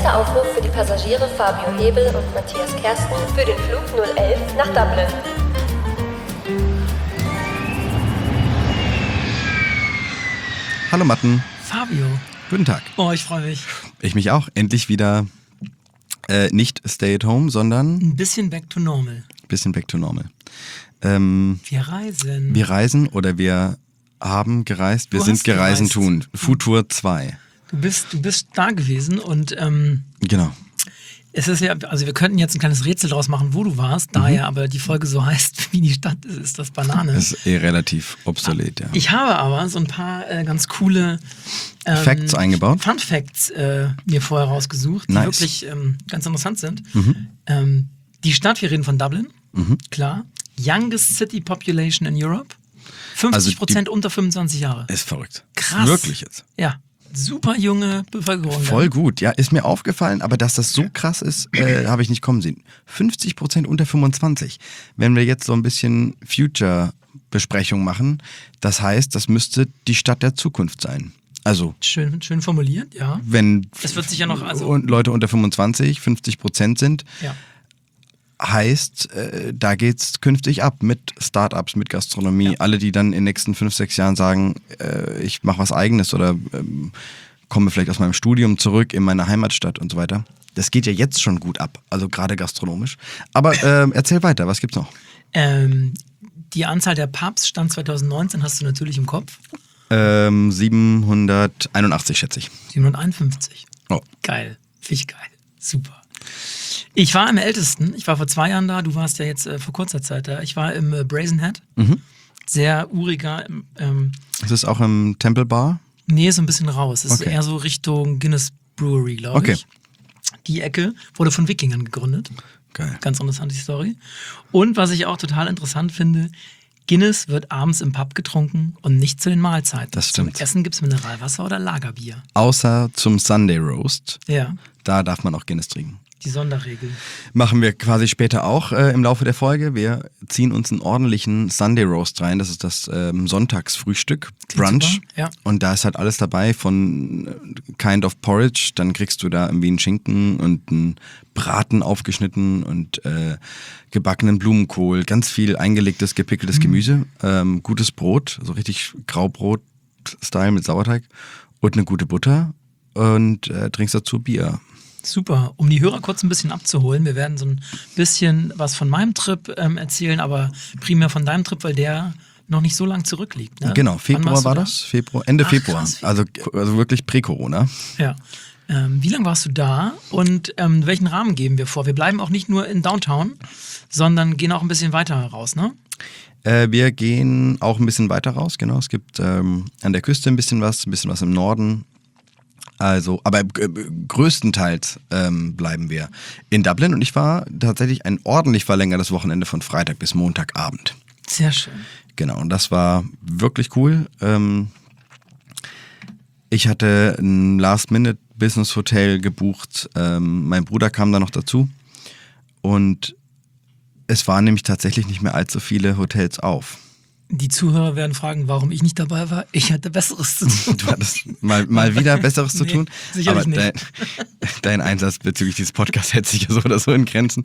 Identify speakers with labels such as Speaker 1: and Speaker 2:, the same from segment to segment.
Speaker 1: Letzter Aufruf für die Passagiere Fabio Hebel und Matthias Kersten für den Flug 011 nach Dublin.
Speaker 2: Hallo Matten.
Speaker 3: Fabio.
Speaker 2: Guten Tag.
Speaker 3: Oh, ich freue mich.
Speaker 2: Ich mich auch. Endlich wieder nicht stay at home, sondern
Speaker 3: ein bisschen back to normal. Wir reisen.
Speaker 2: Wir reisen oder wir haben gereist. Wir sind gereisen tun. Futur 2.
Speaker 3: Du bist da gewesen und
Speaker 2: genau.
Speaker 3: Es ist ja, also wir könnten jetzt ein kleines Rätsel draus machen, wo du warst, da ja aber die Folge so heißt, wie die Stadt ist das Banane.
Speaker 2: Das ist relativ obsolet, ja.
Speaker 3: Ich habe aber so ein paar ganz coole
Speaker 2: Facts eingebaut.
Speaker 3: Fun Facts mir vorher rausgesucht, die wirklich ganz interessant sind. Die Stadt, wir reden von Dublin, klar. Youngest City Population in Europe. 50% also unter 25 Jahre.
Speaker 2: Ist verrückt.
Speaker 3: Krass.
Speaker 2: Wirklich jetzt.
Speaker 3: Ja. Super junge Bevölkerung.
Speaker 2: Voll gut, ja, ist mir aufgefallen, aber dass das so krass ist, habe ich nicht kommen sehen. 50% unter 25. Wenn wir jetzt so ein bisschen Future-Besprechung machen, das heißt, das müsste die Stadt der Zukunft sein. Also
Speaker 3: schön formuliert, ja.
Speaker 2: Wenn
Speaker 3: es wird sich ja noch,
Speaker 2: Leute unter 25 50% sind,
Speaker 3: ja.
Speaker 2: Heißt, da geht's künftig ab mit Startups, mit Gastronomie. Ja. Alle, die dann in den nächsten 5-6 Jahren sagen, ich mache was Eigenes oder komme vielleicht aus meinem Studium zurück in meine Heimatstadt und so weiter. Das geht ja jetzt schon gut ab, also gerade gastronomisch. Aber erzähl weiter, was gibt's noch?
Speaker 3: Die Anzahl der Pubs stand 2019, hast du natürlich im Kopf?
Speaker 2: 781 schätze ich.
Speaker 3: 751.
Speaker 2: Oh.
Speaker 3: Geil, finde ich geil, super. Ich war am ältesten, ich war vor 2 Jahren da, du warst ja jetzt vor kurzer Zeit da. Ich war im Brazen Head, sehr uriger.
Speaker 2: Ist es auch im Temple Bar?
Speaker 3: Nee, so ein bisschen raus. Es ist eher so Richtung Guinness Brewery, glaube ich. Die Ecke wurde von Wikingern gegründet.
Speaker 2: Geil.
Speaker 3: Ganz interessante Story. Und was ich auch total interessant finde, Guinness wird abends im Pub getrunken und nicht zu den Mahlzeiten.
Speaker 2: Das stimmt.
Speaker 3: Zum Essen gibt es Mineralwasser oder Lagerbier.
Speaker 2: Außer zum Sunday Roast.
Speaker 3: Ja.
Speaker 2: Da darf man auch Guinness trinken.
Speaker 3: Die Sonderregel.
Speaker 2: Machen wir quasi später auch im Laufe der Folge. Wir ziehen uns einen ordentlichen Sunday Roast rein. Das ist das Sonntagsfrühstück, Brunch.
Speaker 3: Ja.
Speaker 2: Und da ist halt alles dabei von Kind of Porridge. Dann kriegst du da irgendwie einen Schinken und einen Braten aufgeschnitten und gebackenen Blumenkohl. Ganz viel eingelegtes, gepickeltes Gemüse. Gutes Brot, so richtig Graubrot-Style mit Sauerteig. Und eine gute Butter. Und trinkst dazu Bier.
Speaker 3: Super, um die Hörer kurz ein bisschen abzuholen. Wir werden so ein bisschen was von meinem Trip erzählen, aber primär von deinem Trip, weil der noch nicht so lang zurückliegt. Ne?
Speaker 2: Genau, Februar war das? Ende Februar.
Speaker 3: Krass.
Speaker 2: Also wirklich prä-Corona.
Speaker 3: Ja. Wie lange warst du da und welchen Rahmen geben wir vor? Wir bleiben auch nicht nur in Downtown, sondern gehen auch ein bisschen weiter raus, ne?
Speaker 2: Wir gehen auch ein bisschen weiter raus, genau. Es gibt an der Küste ein bisschen was im Norden. Also, aber größtenteils bleiben wir in Dublin und ich war tatsächlich ein ordentlich verlängertes Wochenende von Freitag bis Montagabend.
Speaker 3: Sehr schön.
Speaker 2: Genau, und das war wirklich cool. Ich hatte ein Last-Minute-Business-Hotel gebucht. Mein Bruder kam da noch dazu und es waren nämlich tatsächlich nicht mehr allzu viele Hotels auf.
Speaker 3: Die Zuhörer werden fragen, warum ich nicht dabei war. Ich hatte Besseres zu tun.
Speaker 2: Du hattest mal wieder Besseres zu tun.
Speaker 3: Sicherlich
Speaker 2: aber
Speaker 3: nicht.
Speaker 2: Dein Einsatz bezüglich dieses Podcasts hält sich ja so oder so in Grenzen.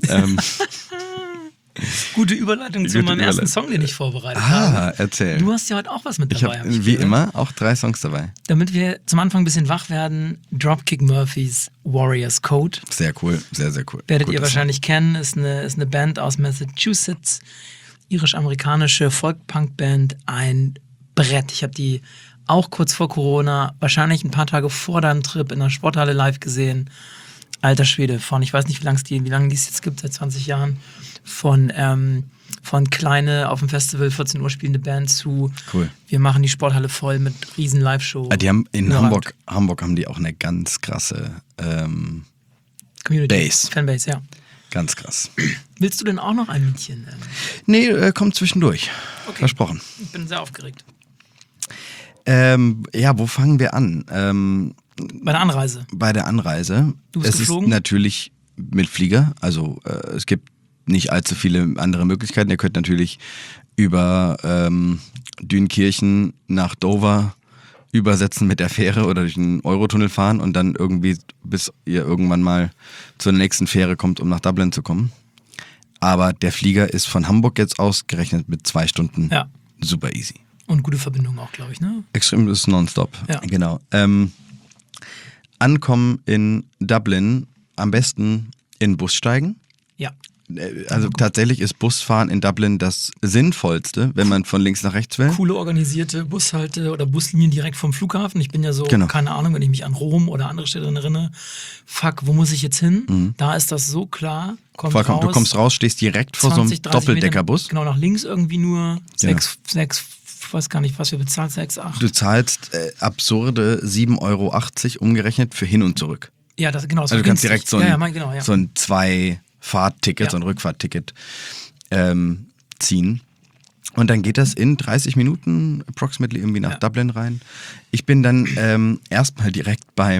Speaker 3: Gute Überleitung zu meinem ersten Song, den ich vorbereitet habe.
Speaker 2: Erzähl.
Speaker 3: Du hast ja heute auch was mit dabei.
Speaker 2: Ich habe wie immer auch 3 Songs dabei.
Speaker 3: Damit wir zum Anfang ein bisschen wach werden, Dropkick Murphys Warriors Code.
Speaker 2: Sehr cool, sehr, sehr cool.
Speaker 3: Werdet ihr wahrscheinlich kennen, ist eine Band aus Massachusetts. Irisch-amerikanische Folk-Punk-Band, ein Brett. Ich habe die auch kurz vor Corona, wahrscheinlich ein paar Tage vor deinem Trip in der Sporthalle live gesehen. Alter Schwede, ich weiß nicht, wie lange die es jetzt gibt, seit 20 Jahren. Von kleine auf dem Festival 14 Uhr spielende Band zu
Speaker 2: cool. Wir
Speaker 3: machen die Sporthalle voll mit riesen Live-Show.
Speaker 2: Die haben in Hamburg haben die auch eine ganz krasse
Speaker 3: Community.
Speaker 2: Base.
Speaker 3: Fanbase, ja.
Speaker 2: Ganz krass.
Speaker 3: Willst du denn auch noch ein Liedchen?
Speaker 2: Nee, kommt zwischendurch. Okay. Versprochen.
Speaker 3: Ich bin sehr aufgeregt.
Speaker 2: Ja, wo fangen wir an?
Speaker 3: Bei der Anreise.
Speaker 2: Bei der Anreise.
Speaker 3: Du bist geflogen?
Speaker 2: Ist natürlich mit Flieger. Also es gibt nicht allzu viele andere Möglichkeiten. Ihr könnt natürlich über Dünkirchen nach Dover übersetzen mit der Fähre oder durch einen Eurotunnel fahren und dann irgendwie, bis ihr irgendwann mal zur nächsten Fähre kommt, um nach Dublin zu kommen. Aber der Flieger ist von Hamburg jetzt ausgerechnet mit 2 Stunden super easy.
Speaker 3: Und gute Verbindung auch, glaube ich, ne?
Speaker 2: Extrem ist nonstop, genau. Ankommen in Dublin, am besten in den Bus steigen.
Speaker 3: Ja.
Speaker 2: Also tatsächlich ist Busfahren in Dublin das Sinnvollste, wenn man von links nach rechts will.
Speaker 3: Coole organisierte Bushalte oder Buslinien direkt vom Flughafen. Ich bin ja so, keine Ahnung, wenn ich mich an Rom oder andere Städte erinnere, fuck, wo muss ich jetzt hin? Da ist das so klar.
Speaker 2: Vollkommen. Du kommst raus, stehst direkt vor 20, so einem Doppeldeckerbus.
Speaker 3: Genau, nach links irgendwie nur 6, ich weiß gar nicht, was wir bezahlt, 6, 8.
Speaker 2: Du zahlst absurde 7,80 € umgerechnet für hin und zurück.
Speaker 3: Ja, das genau. Das
Speaker 2: also du kannst direkt so ein,
Speaker 3: genau.
Speaker 2: So ein 2 Fahrtticket, so ein Rückfahrtticket ziehen. Und dann geht das in 30 Minuten approximately irgendwie nach Dublin rein. Ich bin dann erstmal direkt bei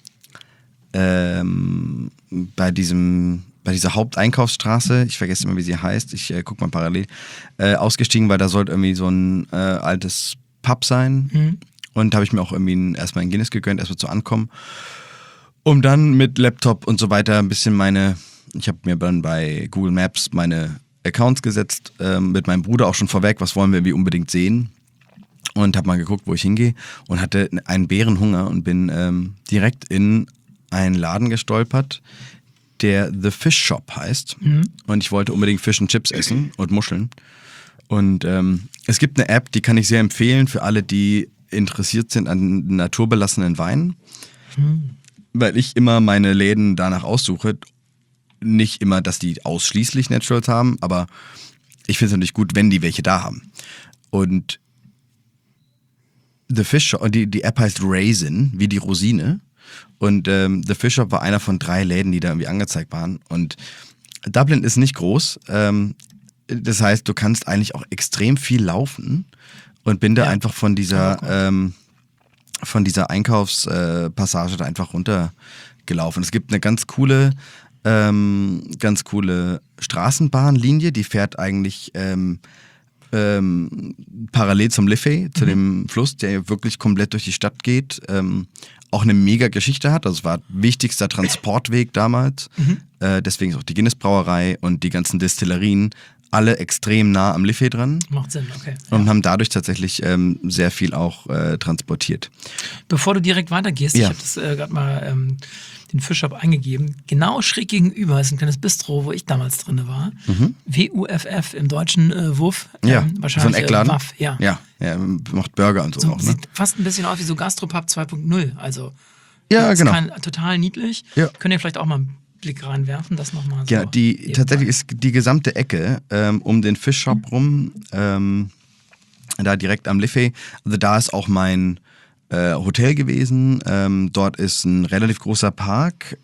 Speaker 2: dieser Haupteinkaufsstraße, ich vergesse immer, wie sie heißt, ich guck mal parallel, ausgestiegen, weil da sollte irgendwie so ein altes Pub sein. Und da habe ich mir auch irgendwie erstmal ein Guinness gegönnt, erstmal zu ankommen. Um dann mit Laptop und so weiter ein bisschen ich habe mir dann bei Google Maps meine Accounts gesetzt, mit meinem Bruder auch schon vorweg, was wollen wir irgendwie unbedingt sehen. Und habe mal geguckt, wo ich hingehe und hatte einen Bärenhunger und bin direkt in einen Laden gestolpert, der The Fish Shop heißt. Und ich wollte unbedingt Fish and Chips essen und Muscheln. Und es gibt eine App, die kann ich sehr empfehlen für alle, die interessiert sind an naturbelassenen Weinen. Weil ich immer meine Läden danach aussuche. Nicht immer, dass die ausschließlich Naturals haben, aber ich finde es natürlich gut, wenn die welche da haben. Und The Fish Shop, die App heißt Raisin, wie die Rosine. Und The Fish Shop war einer von 3 Läden, die da irgendwie angezeigt waren. Und Dublin ist nicht groß. Das heißt, du kannst eigentlich auch extrem viel laufen. Und bin da einfach von dieser Einkaufspassage da einfach runtergelaufen. Es gibt eine ganz coole Straßenbahnlinie, die fährt eigentlich parallel zum Liffey, zu dem Fluss, der wirklich komplett durch die Stadt geht, auch eine mega Geschichte hat. Also es war wichtigster Transportweg damals. Deswegen ist auch die Guinness-Brauerei und die ganzen Destillerien alle extrem nah am Liffey dran.
Speaker 3: Macht Sinn, okay.
Speaker 2: Und haben dadurch tatsächlich sehr viel auch transportiert.
Speaker 3: Bevor du direkt weitergehst, ich habe das gerade mal den Fischshop eingegeben. Genau schräg gegenüber ist ein kleines Bistro, wo ich damals drin war. WUFF im deutschen Wuff. Wahrscheinlich
Speaker 2: so ein Eckladen.
Speaker 3: Waff, ja,
Speaker 2: macht Burger und so auch. Ne?
Speaker 3: Sieht fast ein bisschen aus wie so Gastropub 2.0. Also
Speaker 2: genau.
Speaker 3: Total niedlich. Könnt ihr vielleicht auch mal einen Blick reinwerfen, das nochmal so.
Speaker 2: Ja, tatsächlich ist die gesamte Ecke um den Fischshop rum, da direkt am Liffey, also da ist auch mein Hotel gewesen. Dort ist ein relativ großer Park.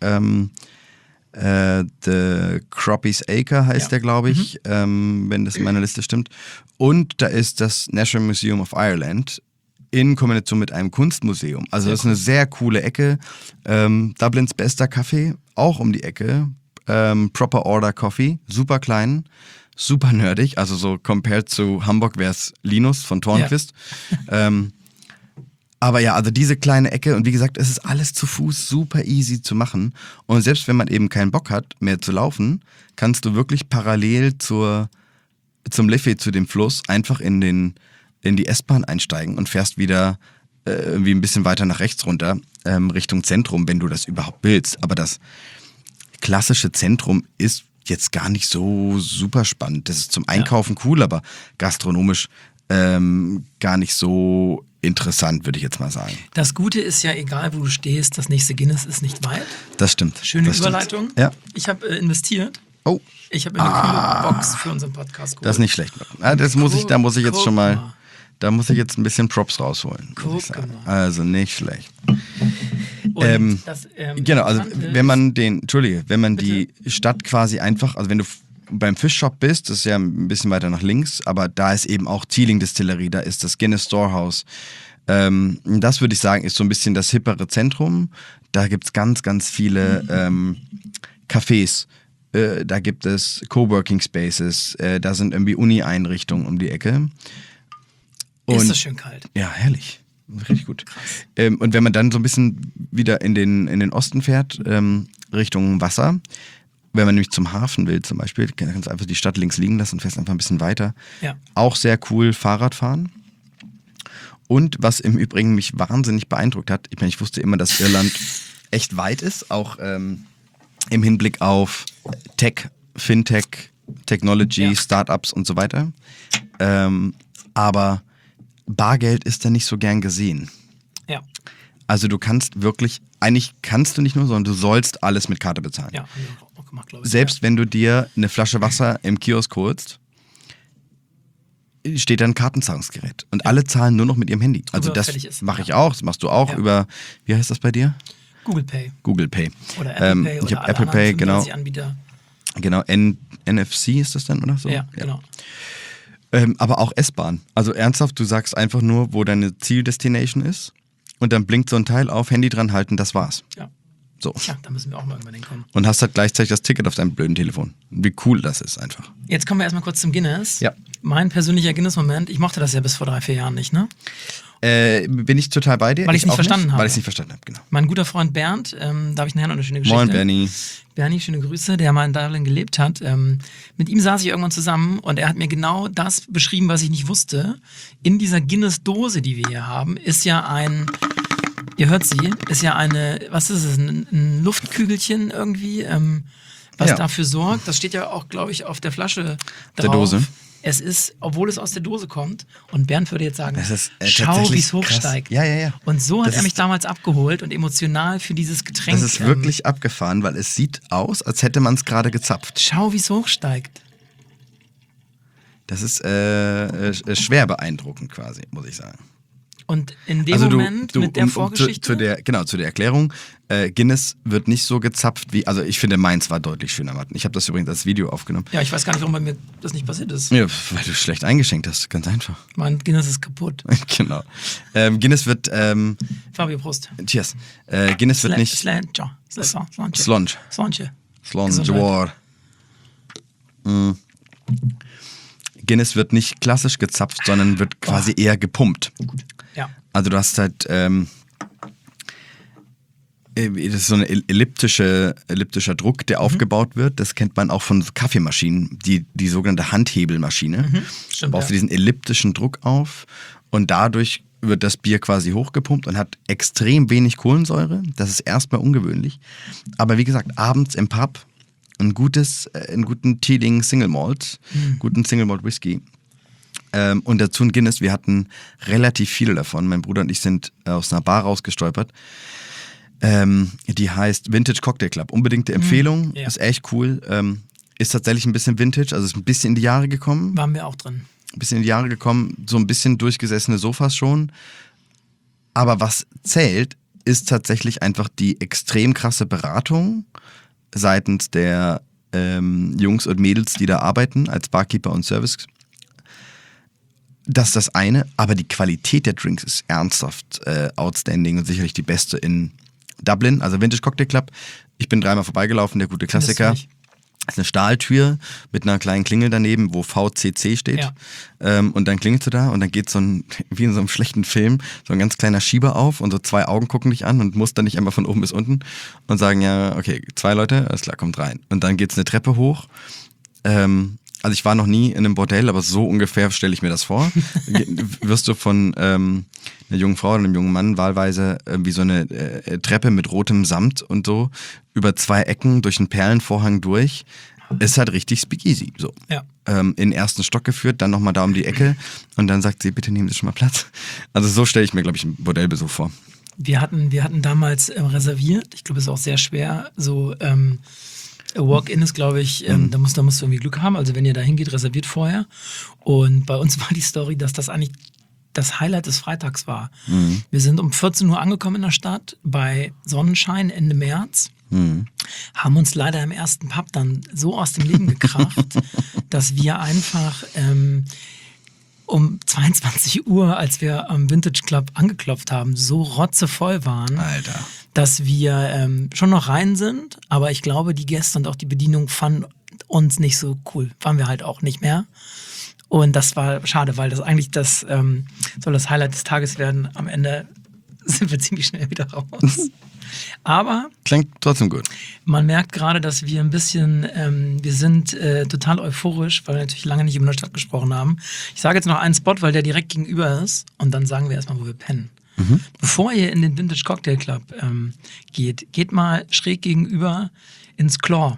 Speaker 2: The Croppies Acre heißt der, glaube ich, wenn das in meiner Liste stimmt. Und da ist das National Museum of Ireland in Kombination mit einem Kunstmuseum. Also das ist eine sehr coole Ecke. Dublins bester Kaffee, auch um die Ecke. Proper Order Coffee, super klein, super nerdig. Also so compared zu Hamburg wäre es Linus von Tornquist. Aber ja, also diese kleine Ecke und wie gesagt, es ist alles zu Fuß super easy zu machen. Und selbst wenn man eben keinen Bock hat, mehr zu laufen, kannst du wirklich parallel zum Liffey, zu dem Fluss, einfach in die S-Bahn einsteigen und fährst wieder irgendwie ein bisschen weiter nach rechts runter, Richtung Zentrum, wenn du das überhaupt willst. Aber das klassische Zentrum ist jetzt gar nicht so super spannend. Das ist zum Einkaufen cool, aber gastronomisch gar nicht so interessant, würde ich jetzt mal sagen.
Speaker 3: Das Gute ist ja, egal wo du stehst, das nächste Guinness ist nicht weit.
Speaker 2: Das stimmt.
Speaker 3: Schöne
Speaker 2: das
Speaker 3: Überleitung.
Speaker 2: Stimmt. Ja.
Speaker 3: Ich habe investiert.
Speaker 2: Oh.
Speaker 3: Ich habe eine coole Box für unseren Podcast geholt.
Speaker 2: Das ist nicht schlecht. Da muss ich jetzt schon mal, da muss ich jetzt ein bisschen Props rausholen. Also nicht schlecht. Genau, also wenn man die Stadt quasi einfach, also wenn du beim Fischshop bist, das ist ja ein bisschen weiter nach links, aber da ist eben auch Teeling Distillery, da ist das Guinness Storehouse. Das würde ich sagen, ist so ein bisschen das hippere Zentrum. Da gibt es ganz, ganz viele Cafés. Da gibt es Coworking Spaces. Da sind irgendwie Uni-Einrichtungen um die Ecke. Und
Speaker 3: ist das schön kalt.
Speaker 2: Ja, herrlich. richtig gut. Und wenn man dann so ein bisschen wieder in den Osten fährt, Richtung Wasser, wenn man nämlich zum Hafen will zum Beispiel, kannst du einfach die Stadt links liegen lassen und fährst einfach ein bisschen weiter.
Speaker 3: Ja.
Speaker 2: Auch sehr cool Fahrradfahren. Und was im Übrigen mich wahnsinnig beeindruckt hat, ich wusste immer, dass Irland echt weit ist, auch im Hinblick auf Tech, Fintech, Technology, Startups und so weiter. Aber Bargeld ist da nicht so gern gesehen.
Speaker 3: Ja.
Speaker 2: Also du kannst wirklich, eigentlich kannst du nicht nur, sondern du sollst alles mit Karte bezahlen.
Speaker 3: Ja, haben wir auch gemacht, glaube ich.
Speaker 2: Selbst wenn du dir eine Flasche Wasser im Kiosk holst, steht da ein Kartenzahlungsgerät. Und alle zahlen nur noch mit ihrem Handy. Also das mache ich auch, das machst du auch über, wie heißt das bei dir?
Speaker 3: Google Pay.
Speaker 2: Google Pay.
Speaker 3: Oder Apple Pay.
Speaker 2: Ich habe Apple Pay, genau.
Speaker 3: Anbieter.
Speaker 2: Genau, NFC ist das dann oder so?
Speaker 3: Ja, genau.
Speaker 2: Aber auch S-Bahn. Also ernsthaft, du sagst einfach nur, wo deine Zieldestination ist und dann blinkt so ein Teil auf, Handy dran halten, das war's.
Speaker 3: Ja.
Speaker 2: So.
Speaker 3: Ja, da müssen wir auch mal irgendwann hinkommen.
Speaker 2: Und hast halt gleichzeitig das Ticket auf deinem blöden Telefon. Wie cool das ist einfach.
Speaker 3: Jetzt kommen wir erstmal kurz zum Guinness.
Speaker 2: Ja.
Speaker 3: Mein persönlicher Guinness-Moment, ich mochte das ja bis vor 3-4 Jahren nicht, ne?
Speaker 2: Bin ich total bei dir.
Speaker 3: Weil ich es nicht verstanden habe.
Speaker 2: Weil ich es nicht verstanden habe, genau.
Speaker 3: Mein guter Freund Bernd, da habe ich nachher noch eine schöne Geschichte.
Speaker 2: Moin, Bernie.
Speaker 3: Bernie, schöne Grüße, der mal in Dublin gelebt hat. Mit ihm saß ich irgendwann zusammen und er hat mir genau das beschrieben, was ich nicht wusste. In dieser Guinness-Dose, die wir hier haben, ist ja ihr hört sie, ist ja was ist es, ein Luftkügelchen irgendwie, was dafür sorgt. Das steht ja auch, glaube ich, auf der Flasche drauf.
Speaker 2: Der Dose.
Speaker 3: Es ist, obwohl es aus der Dose kommt, und Bernd würde jetzt sagen,
Speaker 2: das ist,
Speaker 3: schau, wie es hochsteigt.
Speaker 2: Ja.
Speaker 3: Und so hat er mich damals abgeholt und emotional für dieses Getränk.
Speaker 2: Das ist wirklich abgefahren, weil es sieht aus, als hätte man es gerade gezapft.
Speaker 3: Schau, wie es hochsteigt.
Speaker 2: Das ist schwer beeindruckend quasi, muss ich sagen.
Speaker 3: Und in dem Moment mit der Vorgeschichte?
Speaker 2: Zu der Erklärung, Guinness wird nicht so gezapft wie, also ich finde meins war deutlich schöner, Martin. Ich habe das übrigens als Video aufgenommen.
Speaker 3: Ja, ich weiß gar nicht, warum bei mir das nicht passiert ist.
Speaker 2: Ja, weil du schlecht eingeschenkt hast, ganz einfach.
Speaker 3: Mein Guinness ist kaputt.
Speaker 2: Genau. Guinness wird,
Speaker 3: Fabio, Prost.
Speaker 2: Cheers. Guinness wird nicht...
Speaker 3: Slonge.
Speaker 2: Guinness wird nicht klassisch gezapft, sondern wird quasi eher gepumpt.
Speaker 3: Ja.
Speaker 2: Also du hast halt, das ist so ein elliptischer Druck, der aufgebaut wird. Das kennt man auch von Kaffeemaschinen, die sogenannte Handhebelmaschine.
Speaker 3: Stimmt,
Speaker 2: baust du diesen elliptischen Druck auf und dadurch wird das Bier quasi hochgepumpt und hat extrem wenig Kohlensäure. Das ist erstmal ungewöhnlich. Aber wie gesagt, abends im Pub einen guten Teeling Single Malt, guten Single Malt Whisky. Und dazu ein Guinness. Wir hatten relativ viele davon. Mein Bruder und ich sind aus einer Bar rausgestolpert. Die heißt Vintage Cocktail Club. Unbedingte Empfehlung.
Speaker 3: Ja.
Speaker 2: Ist echt cool. Ist tatsächlich ein bisschen Vintage. Also ist ein bisschen in die Jahre gekommen.
Speaker 3: Waren wir auch drin.
Speaker 2: Ein bisschen in die Jahre gekommen. So ein bisschen durchgesessene Sofas schon. Aber was zählt, ist tatsächlich einfach die extrem krasse Beratung seitens der Jungs und Mädels, die da arbeiten als Barkeeper und Service. Das ist das eine, aber die Qualität der Drinks ist ernsthaft outstanding und sicherlich die beste in Dublin, also Vintage Cocktail Club. Ich bin 3-mal vorbeigelaufen, der gute Klassiker. Das ist eine Stahltür mit einer kleinen Klingel daneben, wo VCC steht. Ja. Und dann klingelst du da und dann geht wie in so einem schlechten Film, so ein ganz kleiner Schieber auf und so 2 Augen gucken dich an und musst dann nicht einmal von oben bis unten und sagen, ja, okay, 2 Leute, alles klar, kommt rein. Und dann geht's eine Treppe hoch. Also ich war noch nie in einem Bordell, aber so ungefähr stelle ich mir das vor. Wirst du von einer jungen Frau oder einem jungen Mann wahlweise wie so eine Treppe mit rotem Samt und so über 2 Ecken durch einen Perlenvorhang durch. Ist halt richtig speakeasy. So.
Speaker 3: Ja.
Speaker 2: In den ersten Stock geführt, dann nochmal da um die Ecke und dann sagt sie, bitte nehmen Sie schon mal Platz. Also so stelle ich mir, glaube ich, einen Bordellbesuch vor.
Speaker 3: Wir hatten damals reserviert. Ich glaube, es ist auch sehr schwer, so Walk-in ist, glaube ich, da musst du irgendwie Glück haben. Also wenn ihr da hingeht, reserviert vorher. Und bei uns war die Story, dass das eigentlich das Highlight des Freitags war. Wir sind um 14 Uhr angekommen in der Stadt, bei Sonnenschein Ende März. Haben uns leider im ersten Pub dann so aus dem Leben gekracht, dass wir einfach um 22 Uhr, als wir am Vintage Club angeklopft haben, so rotzevoll waren,
Speaker 2: Alter,
Speaker 3: dass wir schon noch rein sind, aber ich glaube, die Gäste und auch die Bedienung fanden uns nicht so cool. Waren wir halt auch nicht mehr. Und das war schade, weil das eigentlich soll das Highlight des Tages werden. Am Ende sind wir ziemlich schnell wieder raus. Aber
Speaker 2: klingt trotzdem gut.
Speaker 3: Man merkt gerade, dass wir ein bisschen, wir sind total euphorisch, weil wir natürlich lange nicht über eine Stadt gesprochen haben. Ich sage jetzt noch einen Spot, weil der direkt gegenüber ist und dann sagen wir erstmal, wo wir pennen. Bevor ihr in den Vintage Cocktail Club geht mal schräg gegenüber ins Claw.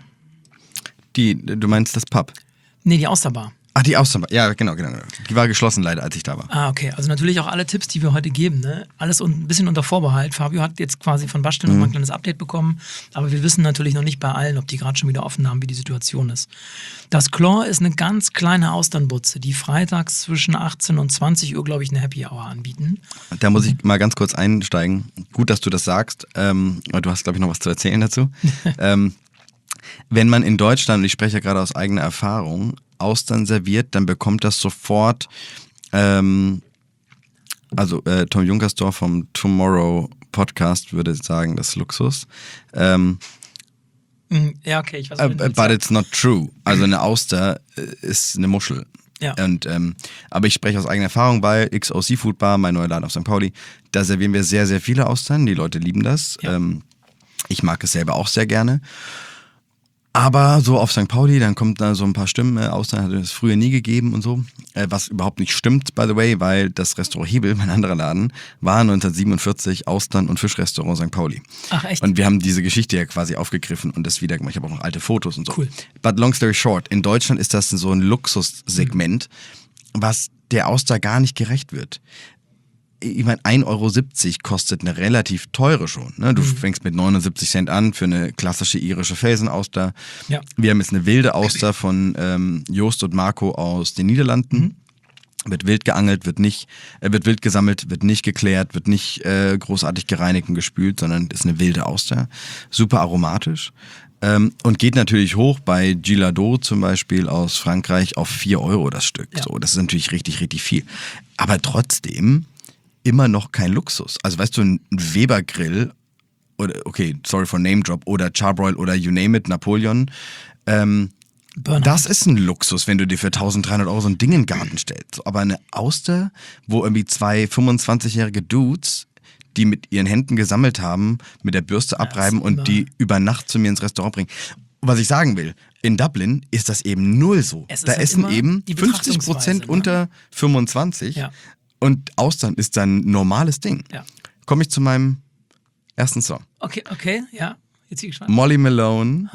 Speaker 2: Du meinst das Pub?
Speaker 3: Nee, die Austerbar.
Speaker 2: Ach, die Austerbar. Ja, genau. Die war geschlossen leider, als ich da war.
Speaker 3: Ah, okay. Also natürlich auch alle Tipps, die wir heute geben, ne? Alles ein bisschen unter Vorbehalt. Fabio hat jetzt quasi von Basteln noch mal ein kleines Update bekommen, aber wir wissen natürlich noch nicht bei allen, ob die gerade schon wieder offen haben, wie die Situation ist. Das Claw ist eine ganz kleine Austernbutze, die freitags zwischen 18 und 20 Uhr, glaube ich, eine Happy Hour anbieten.
Speaker 2: Da muss ich mal ganz kurz einsteigen. Gut, dass du das sagst. Aber du hast, glaube ich, noch was zu erzählen dazu. Wenn man in Deutschland, und ich spreche ja gerade aus eigener Erfahrung, Austern serviert, dann bekommt das sofort, Tom Junkersdorf vom Tomorrow Podcast würde sagen, das ist Luxus.
Speaker 3: Ja, okay, ich weiß nicht.
Speaker 2: But it's not true. Also eine Auster ist eine Muschel.
Speaker 3: Ja.
Speaker 2: Und, aber ich spreche aus eigener Erfahrung, weil XO Seafood Bar, mein neuer Laden auf St. Pauli, da servieren wir sehr, sehr viele Austern. Die Leute lieben das.
Speaker 3: Ja.
Speaker 2: Ich mag es selber auch sehr gerne. Aber so auf St. Pauli, dann kommt da so ein paar Stimmen, Austern hat es früher nie gegeben und so, was überhaupt nicht stimmt, by the way, weil das Restaurant Hebel, mein anderer Laden, war 1947 Austern- und Fischrestaurant St. Pauli.
Speaker 3: Ach echt?
Speaker 2: Und wir haben diese Geschichte ja quasi aufgegriffen und das wieder gemacht. Ich habe auch noch alte Fotos und so.
Speaker 3: Cool.
Speaker 2: But long story short, in Deutschland ist das so ein Luxussegment, was der Auster gar nicht gerecht wird. Ich meine, 1,70 Euro kostet eine relativ teure schon. Ne? Du fängst mit 79 Cent an für eine klassische irische Felsenauster.
Speaker 3: Ja.
Speaker 2: Wir haben jetzt eine wilde Auster von Joost und Marco aus den Niederlanden. Wird wild geangelt, wird wild gesammelt, wird nicht geklärt, wird nicht großartig gereinigt und gespült, sondern ist eine wilde Auster. Super aromatisch. Und geht natürlich hoch bei Gillardeau zum Beispiel aus Frankreich auf 4 Euro das Stück.
Speaker 3: Ja.
Speaker 2: So, das ist natürlich richtig, richtig viel. Aber trotzdem immer noch kein Luxus. Also weißt du, ein Weber-Grill oder, okay, sorry for Name Drop, oder Charbroil oder you name it, Napoleon, das ist ein Luxus, wenn du dir für 1.300 Euro so ein Ding in den Garten stellst. Aber eine Auster, wo irgendwie 2 25-jährige Dudes, die mit ihren Händen gesammelt haben, mit der Bürste abreiben und die über Nacht zu mir ins Restaurant bringen. Was ich sagen will, in Dublin ist das eben null so. Da
Speaker 3: halt
Speaker 2: essen eben
Speaker 3: die
Speaker 2: 50% unter 25.
Speaker 3: Ja.
Speaker 2: Und Austern ist dann ein normales Ding.
Speaker 3: Ja.
Speaker 2: Komme ich zu meinem ersten Song.
Speaker 3: Okay, ja. Jetzt bin ich gespannt.
Speaker 2: Molly Malone.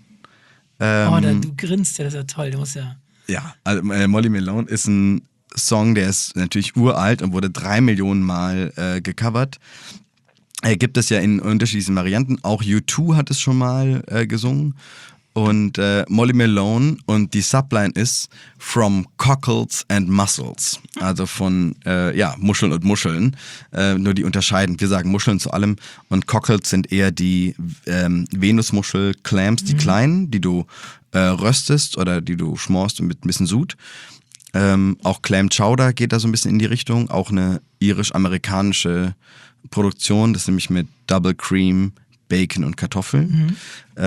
Speaker 3: Du grinst ja, das ist ja toll. Du musst ja.
Speaker 2: Ja, also Molly Malone ist ein Song, der ist natürlich uralt und wurde 3 Millionen Mal gecovert. Gibt es ja in unterschiedlichen Varianten. Auch U2 hat es schon mal gesungen. Und Molly Malone und die Subline ist From Cockles and Mussels. Also von Muscheln und Muscheln. Nur die unterscheiden. Wir sagen Muscheln zu allem. Und Cockles sind eher die Venusmuschel-Clams, die kleinen, die du röstest oder die du schmorst mit ein bisschen Sud. Auch Clam Chowder geht da so ein bisschen in die Richtung. Auch eine irisch-amerikanische Produktion. Das ist nämlich mit Double Cream, Bacon und Kartoffeln.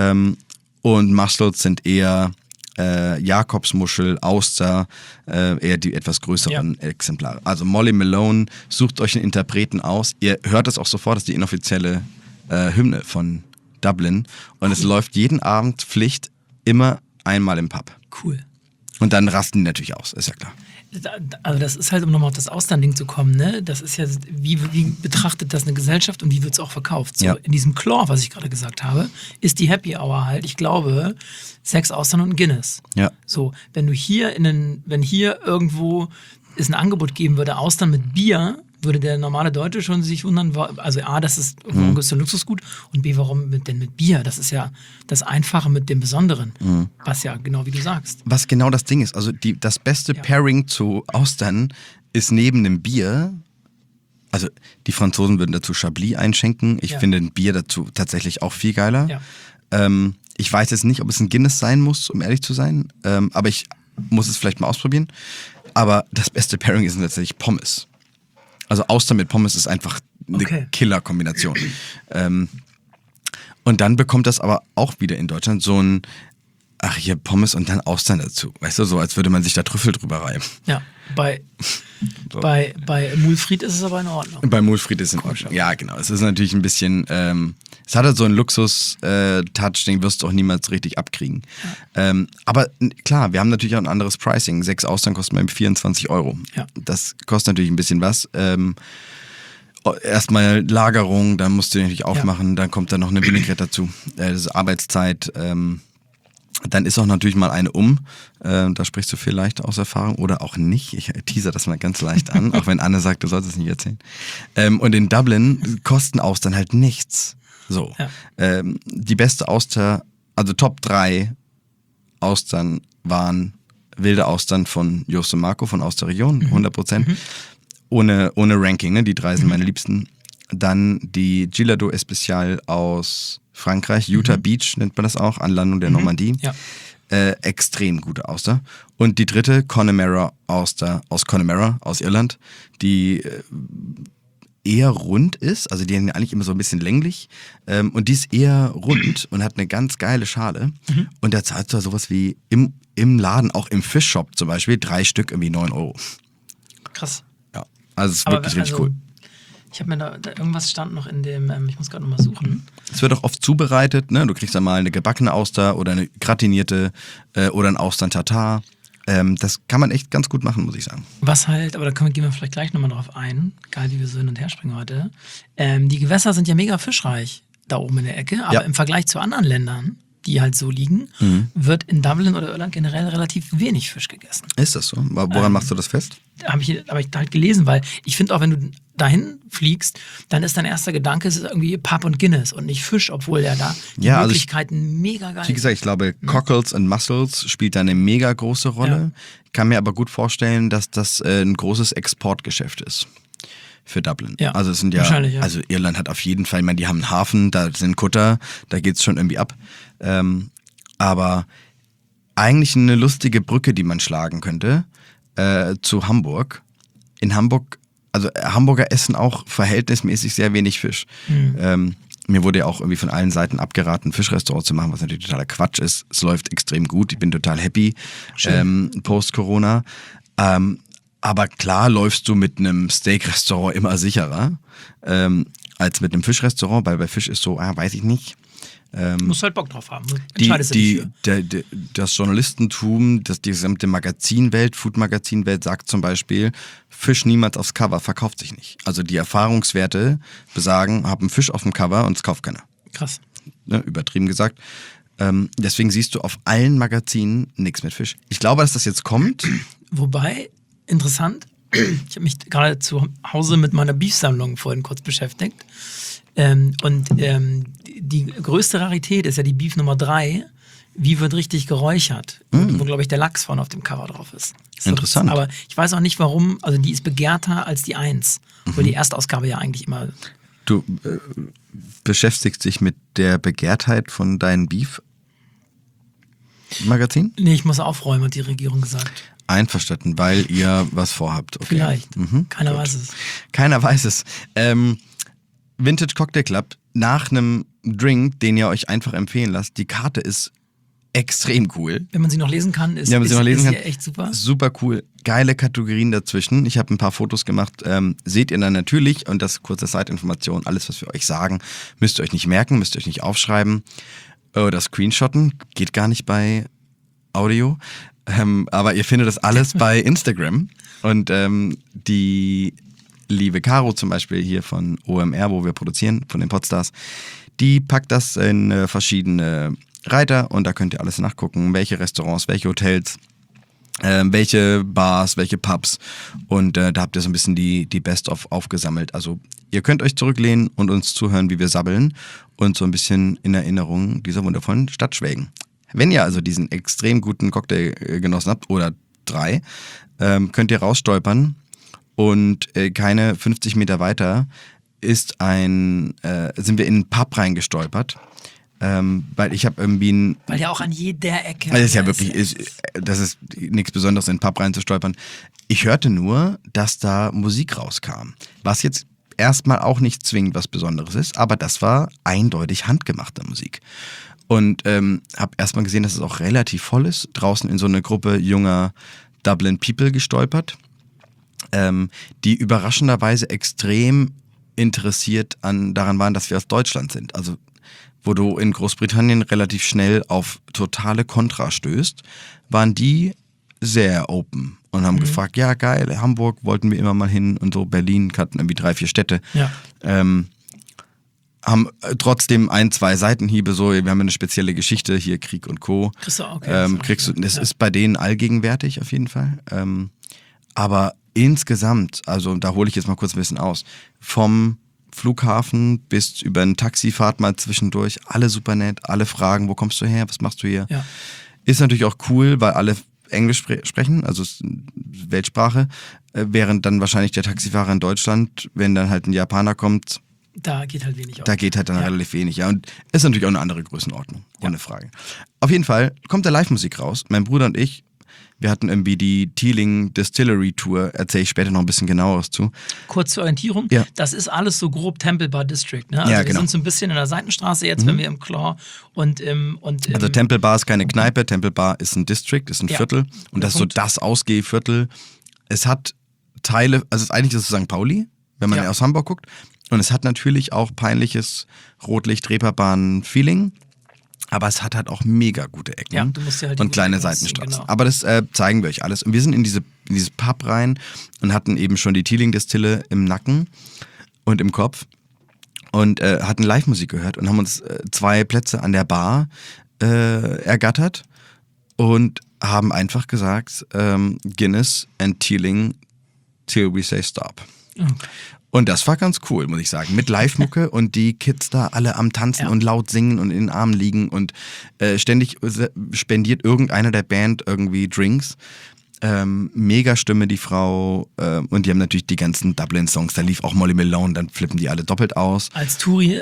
Speaker 2: Und Mussels sind eher Jakobsmuschel, Auster, eher die etwas größeren Exemplare. Also Molly Malone, sucht euch einen Interpreten aus. Ihr hört es auch sofort, das ist die inoffizielle Hymne von Dublin. Und es läuft jeden Abend Pflicht immer einmal im Pub.
Speaker 3: Cool.
Speaker 2: Und dann rasten die natürlich aus, ist ja klar.
Speaker 3: Also das ist halt, um nochmal auf das Austern-Ding zu kommen, ne? Das ist ja, wie betrachtet das eine Gesellschaft und wie wird es auch verkauft? So,
Speaker 2: Ja.
Speaker 3: in diesem Claw, was ich gerade gesagt habe, ist die Happy Hour halt, ich glaube, 6 Austern und ein Guinness.
Speaker 2: Ja.
Speaker 3: So, wenn hier irgendwo es ein Angebot geben würde, Austern mit Bier, würde der normale Deutsche schon sich wundern, also A, das ist warum ist ein Luxusgut und B, warum denn mit Bier? Das ist ja das Einfache mit dem Besonderen, was ja genau wie du sagst.
Speaker 2: Was genau das Ding ist, also das beste Pairing zu Austern ist neben dem Bier, also die Franzosen würden dazu Chablis einschenken, ich finde ein Bier dazu tatsächlich auch viel geiler.
Speaker 3: Ja.
Speaker 2: Ich weiß jetzt nicht, ob es ein Guinness sein muss, um ehrlich zu sein, aber ich muss es vielleicht mal ausprobieren. Aber das beste Pairing ist tatsächlich Pommes. Also Austern mit Pommes ist einfach eine Killer-Kombination. Und dann bekommt das aber auch wieder in Deutschland so ein ach hier Pommes und dann Austern dazu. Weißt du, so als würde man sich da Trüffel drüber reiben.
Speaker 3: Ja, bei Mulfried ist es aber in Ordnung.
Speaker 2: Bei Mulfried ist es in Ordnung. Ja, genau. Es ist natürlich ein bisschen, es hat halt so einen Luxus-Touch, den wirst du auch niemals richtig abkriegen. Ja. Aber klar, wir haben natürlich auch ein anderes Pricing. 6 Austern kosten bei 24 €.
Speaker 3: Ja.
Speaker 2: Das kostet natürlich ein bisschen was. Erstmal Lagerung, dann musst du natürlich aufmachen, dann kommt dann noch eine Vinaigrette dazu. Das ist Arbeitszeit. Dann ist auch natürlich mal eine da sprichst du vielleicht aus Erfahrung oder auch nicht. Ich teaser das mal ganz leicht an, auch wenn Anne sagt, du sollst es nicht erzählen. Und in Dublin kosten Austern halt nichts. So. Ja. Die beste Auster, also Top 3 Austern waren wilde Austern von Jost und Marco von Austerregion, 100%. Ohne Ranking, ne? Die 3 sind meine liebsten. Dann die Gillardeau Especial aus Frankreich, Utah Beach nennt man das auch, Anlandung der Normandie. Ja. Extrem gute Auster. Und die dritte, Connemara Auster aus Connemara, aus Irland, die eher rund ist, also die sind eigentlich immer so ein bisschen länglich und die ist eher rund und hat eine ganz geile Schale und da zahlst du sowas wie im Laden, auch im Fischshop zum Beispiel, 3 Stück irgendwie 9 €.
Speaker 3: Krass.
Speaker 2: Ja, also es ist wirklich richtig cool.
Speaker 3: Ich habe mir da irgendwas stand noch in dem, ich muss gerade nochmal suchen.
Speaker 2: Es wird auch oft zubereitet, ne? Du kriegst dann mal eine gebackene Auster oder eine gratinierte oder ein Austern-Tatar. Das kann man echt ganz gut machen, muss ich sagen.
Speaker 3: Was halt, aber da gehen wir vielleicht gleich nochmal drauf ein, geil, wie wir so hin und her springen heute. Die Gewässer sind ja mega fischreich da oben in der Ecke, aber im Vergleich zu anderen Ländern, die halt so liegen, wird in Dublin oder Irland generell relativ wenig Fisch gegessen.
Speaker 2: Ist das so? Woran machst du das fest?
Speaker 3: Habe ich halt gelesen, weil ich finde auch, wenn du dahin fliegst, dann ist dein erster Gedanke, es ist irgendwie Pub und Guinness und nicht Fisch, obwohl der da die Möglichkeiten mega geil sind.
Speaker 2: Wie gesagt, ich glaube, Cockles und Mussels spielt da eine mega große Rolle. Ja. Ich kann mir aber gut vorstellen, dass das ein großes Exportgeschäft ist für Dublin.
Speaker 3: Ja,
Speaker 2: also es sind also Irland hat auf jeden Fall, ich meine, die haben einen Hafen, da sind Kutter, da geht's schon irgendwie ab. Aber eigentlich eine lustige Brücke, die man schlagen könnte zu Hamburg. In Hamburg, also Hamburger essen auch verhältnismäßig sehr wenig Fisch. Mir wurde ja auch irgendwie von allen Seiten abgeraten, Fischrestaurant zu machen, was natürlich totaler Quatsch ist. Es läuft extrem gut, ich bin total happy post-Corona. Aber klar läufst du mit einem Steak-Restaurant immer sicherer als mit einem Fischrestaurant, weil bei Fisch ist so, weiß ich nicht.
Speaker 3: Musst halt Bock drauf haben. Entscheidest du dich für.
Speaker 2: Das Journalistentum, die gesamte Magazinwelt, Food-Magazinwelt sagt zum Beispiel, Fisch niemals aufs Cover, verkauft sich nicht. Also die Erfahrungswerte besagen, hab einen Fisch auf dem Cover und es kauft keiner.
Speaker 3: Krass.
Speaker 2: Ne, übertrieben gesagt. Deswegen siehst du auf allen Magazinen nichts mit Fisch. Ich glaube, dass das jetzt kommt.
Speaker 3: Wobei, interessant, ich habe mich gerade zu Hause mit meiner Beef-Sammlung vorhin kurz beschäftigt. Die größte Rarität ist ja die Beef Nummer 3. Wie wird richtig geräuchert? Wo, glaube ich, der Lachs vorne auf dem Cover drauf ist.
Speaker 2: Interessant.
Speaker 3: Aber ich weiß auch nicht, warum. Also die ist begehrter als die 1. Obwohl die Erstausgabe ja eigentlich immer...
Speaker 2: Du beschäftigst dich mit der Begehrtheit von deinen Beef-Magazin?
Speaker 3: Nee, ich muss aufräumen, hat die Regierung gesagt.
Speaker 2: Einverstanden, weil ihr was vorhabt. Okay.
Speaker 3: Vielleicht. Keiner weiß es.
Speaker 2: Keiner weiß es. Vintage Cocktail Club, nach einem Drink, den ihr euch einfach empfehlen lasst, die Karte ist extrem cool.
Speaker 3: Wenn man sie noch lesen kann, ist sie echt super.
Speaker 2: Super cool. Geile Kategorien dazwischen. Ich habe ein paar Fotos gemacht. Seht ihr dann natürlich, und das kurze Side-Information, alles, was wir euch sagen, müsst ihr euch nicht merken, müsst ihr euch nicht aufschreiben oder screenshotten. Geht gar nicht bei Audio. Aber ihr findet das alles bei Instagram. Und die liebe Caro zum Beispiel hier von OMR, wo wir produzieren, von den Podstars, die packt das in verschiedene Reiter und da könnt ihr alles nachgucken, welche Restaurants, welche Hotels, welche Bars, welche Pubs und da habt ihr so ein bisschen die Best-of aufgesammelt. Also ihr könnt euch zurücklehnen und uns zuhören, wie wir sabbeln und so ein bisschen in Erinnerung dieser wundervollen Stadt schwelgen. Wenn ihr also diesen extrem guten Cocktail genossen habt, oder 3, könnt ihr rausstolpern. Und keine 50 Meter weiter sind wir in einen Pub reingestolpert. Weil ich habe irgendwie
Speaker 3: weil ja auch an jeder Ecke.
Speaker 2: Das ist ja wirklich, das ist nichts Besonderes, in einen Pub reinzustolpern. Ich hörte nur, dass da Musik rauskam. Was jetzt erstmal auch nicht zwingend was Besonderes ist, aber das war eindeutig handgemachte Musik. Und habe erstmal gesehen, dass es auch relativ voll ist. Draußen in so eine Gruppe junger Dublin People gestolpert, die überraschenderweise extrem interessiert daran waren, dass wir aus Deutschland sind. Also wo du in Großbritannien relativ schnell auf totale Kontra stößt, waren die sehr open und haben gefragt, ja geil, Hamburg wollten wir immer mal hin und so, Berlin hatten irgendwie 3, 4 Städte.
Speaker 3: Ja.
Speaker 2: Haben trotzdem 1, 2 Seitenhiebe, so, wir haben eine spezielle Geschichte, hier Krieg und Co.
Speaker 3: Kriegst du auch, okay.
Speaker 2: Das ist bei denen allgegenwärtig auf jeden Fall. Aber insgesamt, also da hole ich jetzt mal kurz ein bisschen aus, vom Flughafen bis über eine Taxifahrt mal zwischendurch, alle super nett, alle fragen, wo kommst du her, was machst du hier?
Speaker 3: Ja.
Speaker 2: Ist natürlich auch cool, weil alle Englisch sprechen, also Weltsprache, während dann wahrscheinlich der Taxifahrer in Deutschland, wenn dann halt ein Japaner kommt,
Speaker 3: da geht halt wenig auf.
Speaker 2: Da geht halt dann relativ wenig, ja. Und ist natürlich auch eine andere Größenordnung, ohne Frage. Auf jeden Fall kommt da Live-Musik raus. Mein Bruder und ich, wir hatten irgendwie die Teeling Distillery Tour, erzähle ich später noch ein bisschen genaueres zu.
Speaker 3: Kurz zur Orientierung,
Speaker 2: Ja.
Speaker 3: das ist alles so grob Temple Bar District. Ne? Also
Speaker 2: Ja,
Speaker 3: wir
Speaker 2: genau.
Speaker 3: sind so ein bisschen in der Seitenstraße jetzt, wenn wir im Claw und im...
Speaker 2: Also Temple Bar ist keine Kneipe, Temple Bar ist ein District, ist ein Viertel. Und das ist so das Ausgehviertel. Es hat Teile, also eigentlich ist es St. Pauli, wenn man aus Hamburg guckt. Und es hat natürlich auch peinliches Rotlicht-Reeperbahn-Feeling. Aber es hat halt auch mega gute Ecken
Speaker 3: Ja, du musst ja halt die
Speaker 2: und
Speaker 3: guten
Speaker 2: kleine
Speaker 3: Ecken ausziehen,
Speaker 2: Seitenstraßen.
Speaker 3: genau.
Speaker 2: Aber das zeigen wir euch alles. Und wir sind in dieses Pub rein und hatten eben schon die Teeling-Distille im Nacken und im Kopf und hatten Live-Musik gehört und haben uns 2 Plätze an der Bar ergattert und haben einfach gesagt, Guinness and Teeling till we say stop.
Speaker 3: Okay.
Speaker 2: Und das war ganz cool, muss ich sagen. Mit Live-Mucke und die Kids da alle am Tanzen und laut singen und in den Armen liegen und ständig spendiert irgendeiner der Band irgendwie Drinks. Mega Stimme, die Frau. Und die haben natürlich die ganzen Dublin-Songs. Da lief auch Molly Malone, dann flippen die alle doppelt aus.
Speaker 3: Als Touri,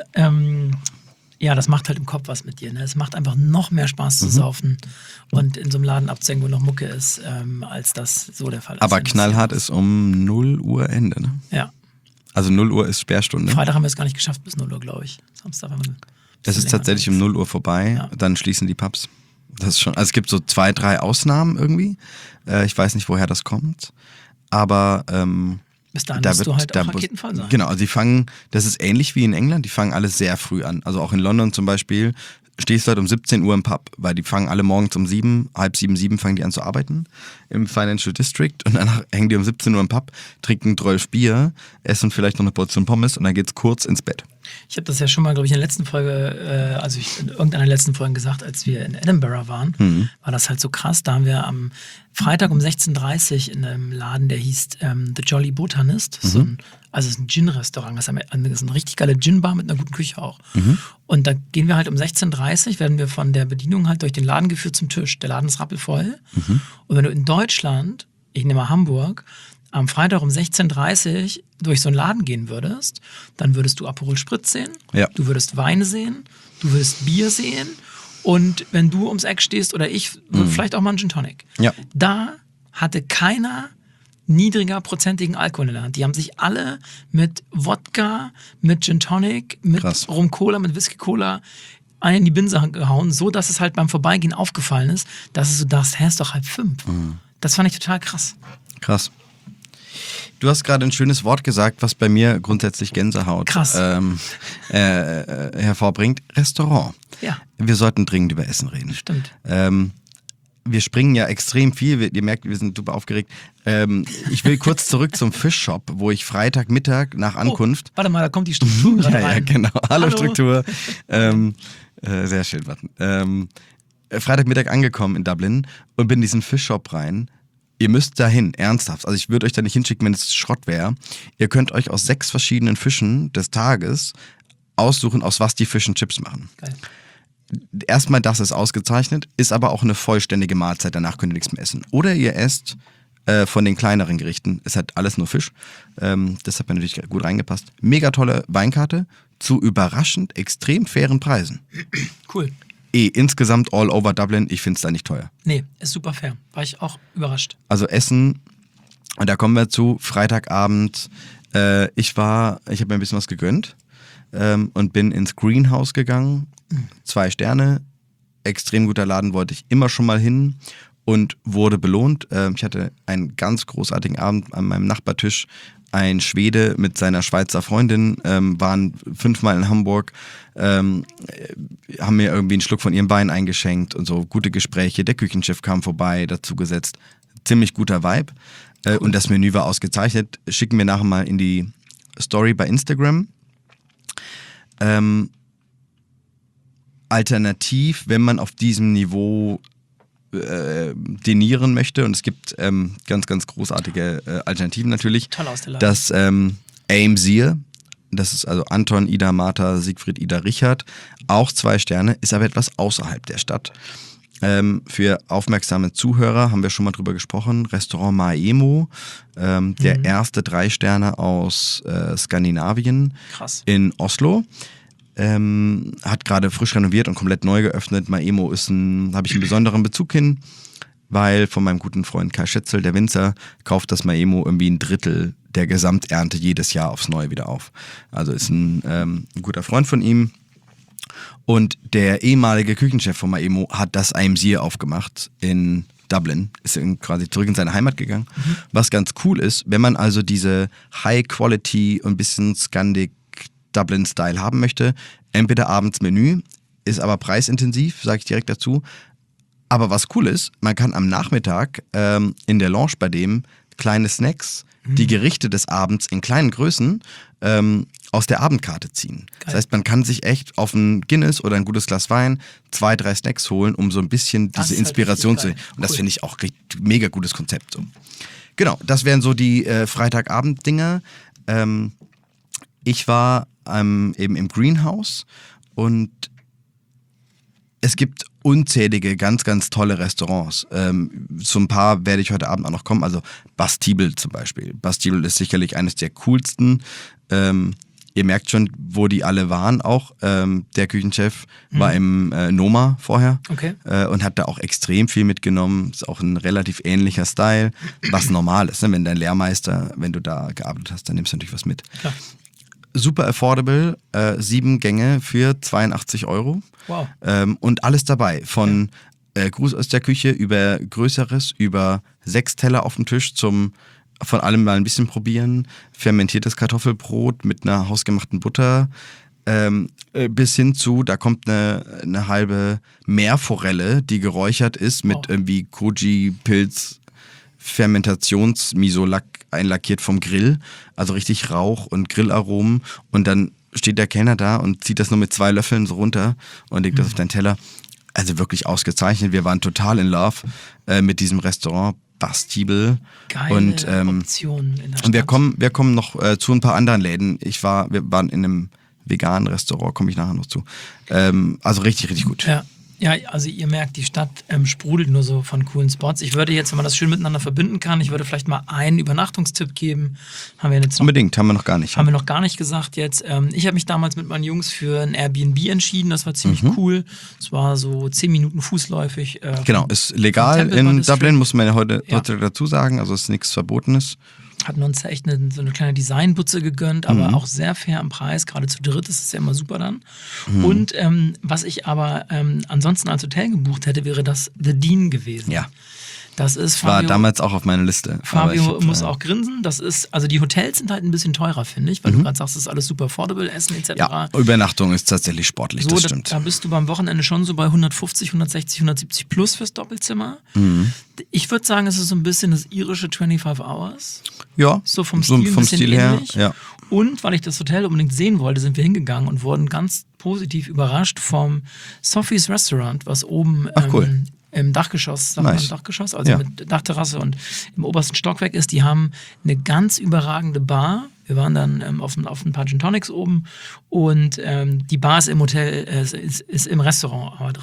Speaker 3: ja, das macht halt im Kopf was mit dir. Ne? Es macht einfach noch mehr Spaß zu saufen und in so einem Laden abzuhängen, wo noch Mucke ist, als das so der Fall ist.
Speaker 2: Aber knallhart ist um 0 Uhr Ende, ne?
Speaker 3: Ja.
Speaker 2: Also 0 Uhr ist Sperrstunde.
Speaker 3: Freitag haben wir es gar nicht geschafft bis 0 Uhr, glaube ich. Samstag haben wir
Speaker 2: Es ist tatsächlich um 0 Uhr vorbei, dann schließen die Pubs. Das ist schon, also es gibt so 2, 3 Ausnahmen irgendwie. Ich weiß nicht, woher das kommt. Aber
Speaker 3: bis dahin wirst du halt auch raketenvoll sein.
Speaker 2: Genau, also die fangen, das ist ähnlich wie in England, die fangen alle sehr früh an. Also auch in London zum Beispiel stehst du halt um 17 Uhr im Pub, weil die fangen alle morgens um 7, halb 7, 7 fangen die an zu arbeiten im Financial District und danach hängen die um 17 Uhr im Pub, trinken 12 Bier, essen vielleicht noch eine Portion Pommes und dann geht's kurz ins Bett.
Speaker 3: Ich habe das ja schon mal, glaube ich, in der letzten Folge, in irgendeiner der letzten Folgen gesagt, als wir in Edinburgh waren, war das halt so krass. Da haben wir am Freitag um 16:30 Uhr in einem Laden, der hieß The Jolly Botanist. So es ist ein Gin-Restaurant. Das ist eine richtig geile Gin-Bar mit einer guten Küche auch. Und da gehen wir halt um 16:30 Uhr, werden wir von der Bedienung halt durch den Laden geführt zum Tisch. Der Laden ist rappelvoll. Und wenn du in Deutschland, ich nehme mal Hamburg, am Freitag um 16:30 Uhr durch so einen Laden gehen würdest, dann würdest du Aperol Spritz sehen, du würdest Wein sehen, du würdest Bier sehen und wenn du ums Eck stehst oder ich, vielleicht auch mal einen Gin Tonic.
Speaker 2: Ja.
Speaker 3: Da hatte keiner niedriger prozentigen Alkohol in der Hand. Die haben sich alle mit Wodka, mit Gin Tonic, mit
Speaker 2: Krass.
Speaker 3: Rum Cola, mit Whisky Cola einen in die Binse gehauen, so dass es halt beim Vorbeigehen aufgefallen ist, dass es so dachtest, hä, ist doch 4:30. Das fand ich total krass.
Speaker 2: Krass. Du hast gerade ein schönes Wort gesagt, was bei mir grundsätzlich Gänsehaut hervorbringt. Restaurant.
Speaker 3: Ja.
Speaker 2: Wir sollten dringend über Essen reden.
Speaker 3: Stimmt.
Speaker 2: Wir springen ja extrem viel. Ihr merkt, wir sind super aufgeregt. Ich will kurz zurück zum Fischshop, wo ich Freitagmittag nach Ankunft...
Speaker 3: Warte mal, da kommt die Struktur gerade
Speaker 2: Ja,
Speaker 3: rein.
Speaker 2: genau. Hallo Struktur. Sehr schön, warten. Freitagmittag angekommen in Dublin und bin in diesen Fischshop rein. Ihr müsst dahin, ernsthaft. Also ich würde euch da nicht hinschicken, wenn es Schrott wäre. Ihr könnt euch aus 6 verschiedenen Fischen des Tages aussuchen, aus was die Fish and Chips machen.
Speaker 3: Geil.
Speaker 2: Erstmal, das ist ausgezeichnet, ist aber auch eine vollständige Mahlzeit. Danach könnt ihr nichts mehr essen. Oder ihr esst von den kleineren Gerichten. Es hat alles nur Fisch. Das hat mir natürlich gut reingepasst. Mega tolle Weinkarte zu überraschend extrem fairen Preisen.
Speaker 3: Cool.
Speaker 2: Insgesamt all over Dublin, ich finde es da nicht teuer.
Speaker 3: Nee, ist super fair. War ich auch überrascht.
Speaker 2: Also Essen, und da kommen wir zu, Freitagabend, ich habe mir ein bisschen was gegönnt und bin ins Greenhouse gegangen, 2 Sterne, extrem guter Laden, wollte ich immer schon mal hin und wurde belohnt. Ich hatte einen ganz großartigen Abend an meinem Nachbartisch. Ein Schwede mit seiner Schweizer Freundin waren 5-mal in Hamburg, haben mir irgendwie einen Schluck von ihrem Wein eingeschenkt und so gute Gespräche. Der Küchenchef kam vorbei, dazu gesetzt. Ziemlich guter Vibe. Cool. Und das Menü war ausgezeichnet. Schicken wir nachher mal in die Story bei Instagram. Alternativ, wenn man auf diesem Niveau dinieren möchte, und es gibt ganz, ganz großartige Alternativen natürlich.
Speaker 3: Toll aus der Lage.
Speaker 2: Das AMSIR, das ist also Anton, Ida, Martha, Siegfried, Ida, Richard, auch 2 Sterne, ist aber etwas außerhalb der Stadt. Für aufmerksame Zuhörer haben wir schon mal drüber gesprochen. Restaurant Maemo, der erste 3 Sterne aus Skandinavien.
Speaker 3: Krass.
Speaker 2: In Oslo. Hat gerade frisch renoviert und komplett neu geöffnet. Maemo habe ich einen besonderen Bezug hin, weil von meinem guten Freund Kai Schätzel, der Winzer, kauft das Maemo irgendwie 1/3 der Gesamternte jedes Jahr aufs Neue wieder auf. Also ist ein guter Freund von ihm. Und der ehemalige Küchenchef von Maemo hat das AMSIR aufgemacht in Dublin, ist quasi zurück in seine Heimat gegangen. Was ganz cool ist, wenn man also diese High-Quality und ein bisschen Scandic Dublin-Style haben möchte, entweder abends Menü, ist aber preisintensiv, sage ich direkt dazu. Aber was cool ist, man kann am Nachmittag in der Lounge bei dem kleine Snacks, die Gerichte des Abends in kleinen Größen aus der Abendkarte ziehen. Geil. Das heißt, man kann sich echt auf ein Guinness oder ein gutes Glas Wein 2, 3 Snacks holen, um so ein bisschen diese Inspiration zu... Und das finde ich auch richtig, mega gutes Konzept. So. Genau, das wären so die Freitagabend-Dinger. Ich war eben im Greenhouse und es gibt unzählige, ganz, ganz tolle Restaurants. Zu ein paar werde ich heute Abend auch noch kommen. Also Bastibel zum Beispiel. Bastibel ist sicherlich eines der coolsten. Ihr merkt schon, wo die alle waren auch. Der Küchenchef war im Noma vorher und hat da auch extrem viel mitgenommen. Ist auch ein relativ ähnlicher Style, was normal ist. Ne? Wenn dein Lehrmeister, wenn du da gearbeitet hast, dann nimmst du natürlich was mit. Klar. Super affordable, 7 Gänge für 82 €. Wow. Und alles dabei, von Gruß aus der Küche über Größeres, über 6 Teller auf dem Tisch zum von allem mal ein bisschen probieren, fermentiertes Kartoffelbrot mit einer hausgemachten Butter, bis hin zu, da kommt eine halbe Meerforelle, die geräuchert ist mit irgendwie Koji-Pilz, Fermentationsmisolack einlackiert vom Grill, also richtig Rauch und Grillaromen, und dann steht der Kellner da und zieht das nur mit 2 Löffeln so runter und legt das auf deinen Teller. Also wirklich ausgezeichnet. Wir waren total in love mit diesem Restaurant Bastibel.
Speaker 3: Geile Optionen in der Stadt.
Speaker 2: Und wir kommen noch zu ein paar anderen Läden. Wir waren in einem veganen Restaurant, komme ich nachher noch zu. Also richtig, richtig gut.
Speaker 3: Ja, also ihr merkt, die Stadt sprudelt nur so von coolen Spots. Ich würde jetzt, wenn man das schön miteinander verbinden kann, ich würde vielleicht mal einen Übernachtungstipp geben.
Speaker 2: Unbedingt, haben wir noch gar nicht.
Speaker 3: Haben wir noch gar nicht gesagt jetzt. Ich habe mich damals mit meinen Jungs für ein Airbnb entschieden. Das war ziemlich cool. Es war so 10 Minuten fußläufig.
Speaker 2: Genau, ist legal in Dublin, muss man ja heute dazu sagen. Also ist nichts Verbotenes.
Speaker 3: Hatten uns echt so eine kleine Designbutze gegönnt, aber auch sehr fair am Preis. Gerade zu dritt ist es ja immer super dann. Und was ich aber ansonsten als Hotel gebucht hätte, wäre das The Dean gewesen.
Speaker 2: Ja.
Speaker 3: Das ist
Speaker 2: Fabio, war damals auch auf meiner Liste.
Speaker 3: Fabio muss auch grinsen. Das ist, also die Hotels sind halt ein bisschen teurer, finde ich, weil du gerade sagst, das ist alles super affordable, Essen etc.
Speaker 2: Ja, Übernachtung ist tatsächlich sportlich, so, das stimmt.
Speaker 3: Da bist du beim Wochenende schon so bei 150, 160, 170 plus fürs Doppelzimmer. Ich würde sagen, es ist so ein bisschen das irische 25 Hours.
Speaker 2: Ja,
Speaker 3: so vom Stil
Speaker 2: her.
Speaker 3: Ähnlich.
Speaker 2: Ja.
Speaker 3: Und weil ich das Hotel unbedingt sehen wollte, sind wir hingegangen und wurden ganz positiv überrascht vom Sophie's Restaurant, was oben
Speaker 2: cool.
Speaker 3: im Dachgeschoss, Dachgeschoss, also mit Dachterrasse und im obersten Stockwerk ist. Die haben eine ganz überragende Bar. Wir waren dann auf ein paar Gin Tonics oben und die Bar ist im Hotel, ist im Restaurant aber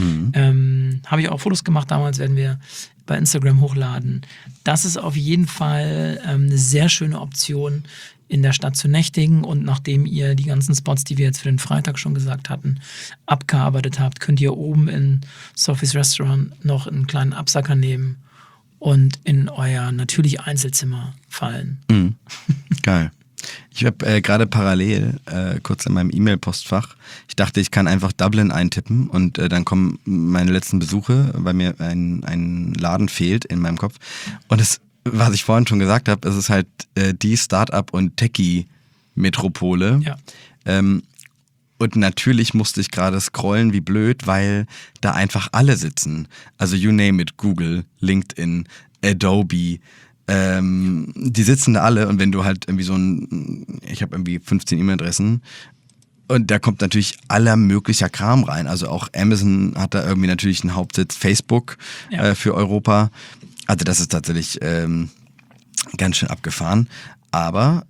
Speaker 3: drin. Habe ich auch Fotos gemacht damals, werden wir bei Instagram hochladen. Das ist auf jeden Fall eine sehr schöne Option, in der Stadt zu nächtigen, und nachdem ihr die ganzen Spots, die wir jetzt für den Freitag schon gesagt hatten, abgearbeitet habt, könnt ihr oben in Sophie's Restaurant noch einen kleinen Absacker nehmen und in euer natürlich Einzelzimmer fallen.
Speaker 2: Geil. Ich habe gerade parallel, kurz in meinem E-Mail-Postfach, ich dachte, ich kann einfach Dublin eintippen und dann kommen meine letzten Besuche, weil mir ein Laden fehlt in meinem Kopf. Und es, was ich vorhin schon gesagt habe, es ist halt die Startup- und Techie-Metropole.
Speaker 3: Ja.
Speaker 2: Und natürlich musste ich gerade scrollen wie blöd, weil da einfach alle sitzen. Also you name it, Google, LinkedIn, Adobe, die sitzen da alle und wenn du halt irgendwie ich habe irgendwie 15 E-Mail-Adressen und da kommt natürlich aller möglicher Kram rein. Also auch Amazon hat da irgendwie natürlich einen Hauptsitz, Facebook für Europa. Also das ist tatsächlich ganz schön abgefahren. Aber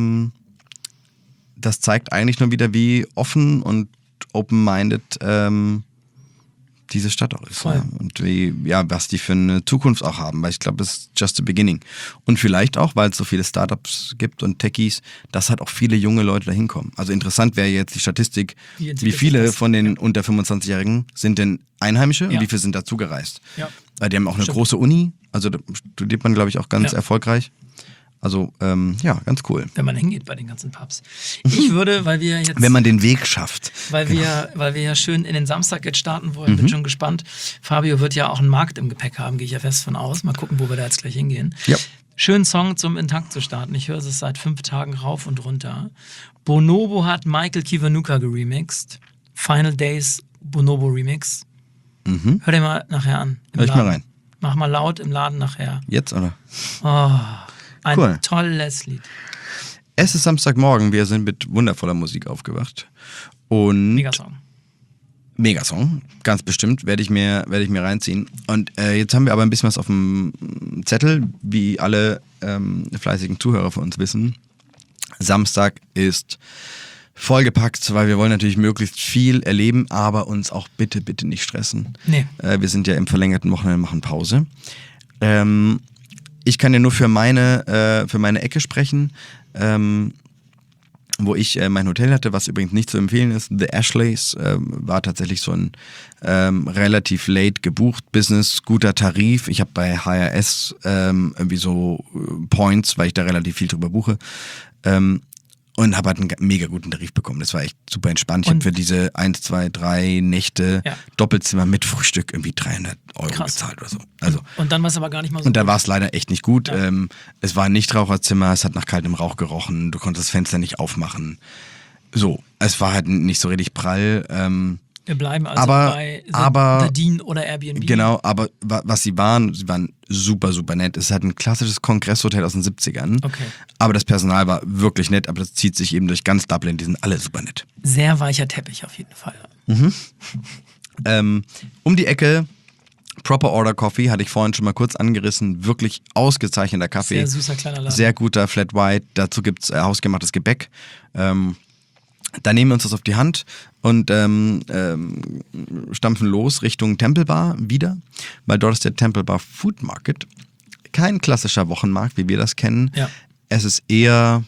Speaker 2: das zeigt eigentlich nur wieder, wie offen und open-minded diese Stadt auch ist.
Speaker 3: Voll.
Speaker 2: Ja. Und was die für eine Zukunft auch haben, weil ich glaube, es ist just the beginning. Und vielleicht auch, weil es so viele Startups gibt und Techies, dass halt auch viele junge Leute da hinkommen. Also interessant wäre jetzt die Statistik, wie viele von den unter 25-Jährigen sind denn Einheimische und wie viele sind dazu gereist. Ja. Weil die haben auch eine große Uni, also da studiert man, glaube ich, auch ganz erfolgreich. Also, ganz cool.
Speaker 3: Wenn man hingeht bei den ganzen Pubs. Ich würde, weil wir jetzt...
Speaker 2: Wenn man den Weg schafft.
Speaker 3: Weil wir ja schön in den Samstag jetzt starten wollen, bin schon gespannt. Fabio wird ja auch einen Markt im Gepäck haben, gehe ich ja fest von aus. Mal gucken, wo wir da jetzt gleich hingehen. Ja. Schönen Song zum Intakt zu starten. Ich höre es seit 5 Tagen rauf und runter. Bonobo hat Michael Kiwanuka geremixed. Final Days Bonobo Remix. Hör dir mal nachher an.
Speaker 2: Hör ich mal rein.
Speaker 3: Mach mal laut im Laden nachher.
Speaker 2: Jetzt, oder?
Speaker 3: Oh, ein tolles Lied.
Speaker 2: Es ist Samstagmorgen, wir sind mit wundervoller Musik aufgewacht. Und Megasong, ganz bestimmt, werde ich mir reinziehen. Und jetzt haben wir aber ein bisschen was auf dem Zettel, wie alle fleißigen Zuhörer von uns wissen. Samstag ist vollgepackt, weil wir wollen natürlich möglichst viel erleben, aber uns auch bitte nicht stressen. Nee. Wir sind ja im verlängerten Wochenende, machen Pause. Ich kann ja nur für meine Ecke sprechen, wo ich mein Hotel hatte, was übrigens nicht zu empfehlen ist. The Ashleys war tatsächlich so ein relativ late gebucht Business, guter Tarif. Ich habe bei HRS irgendwie so Points, weil ich da relativ viel drüber buche. Und habe halt einen mega guten Tarif bekommen. Das war echt super entspannt. Ich habe für diese 1, 2, 3 Nächte Doppelzimmer mit Frühstück irgendwie 300 € gezahlt oder so. Also,
Speaker 3: und dann war es aber gar nicht mal so
Speaker 2: gut. Und da war es leider echt nicht gut. Ja. Es war ein Nichtraucherzimmer, es hat nach kaltem Rauch gerochen, du konntest das Fenster nicht aufmachen. So, es war halt nicht so richtig prall.
Speaker 3: Wir bleiben also bei The Dean oder Airbnb.
Speaker 2: Genau, aber was sie waren super, super nett. Es ist halt ein klassisches Kongresshotel aus den 70ern. Okay. Aber das Personal war wirklich nett, aber das zieht sich eben durch ganz Dublin. Die sind alle super nett.
Speaker 3: Sehr weicher Teppich auf jeden Fall.
Speaker 2: Um die Ecke, Proper Order Coffee, hatte ich vorhin schon mal kurz angerissen. Wirklich ausgezeichneter Kaffee.
Speaker 3: Sehr süßer kleiner Laden.
Speaker 2: Sehr guter Flat White. Dazu gibt es hausgemachtes Gebäck. Da nehmen wir uns das auf die Hand und stampfen los Richtung Temple Bar wieder, weil dort ist der Temple Bar Food Market. Kein klassischer Wochenmarkt, wie wir das kennen. Ja. Es ist eher,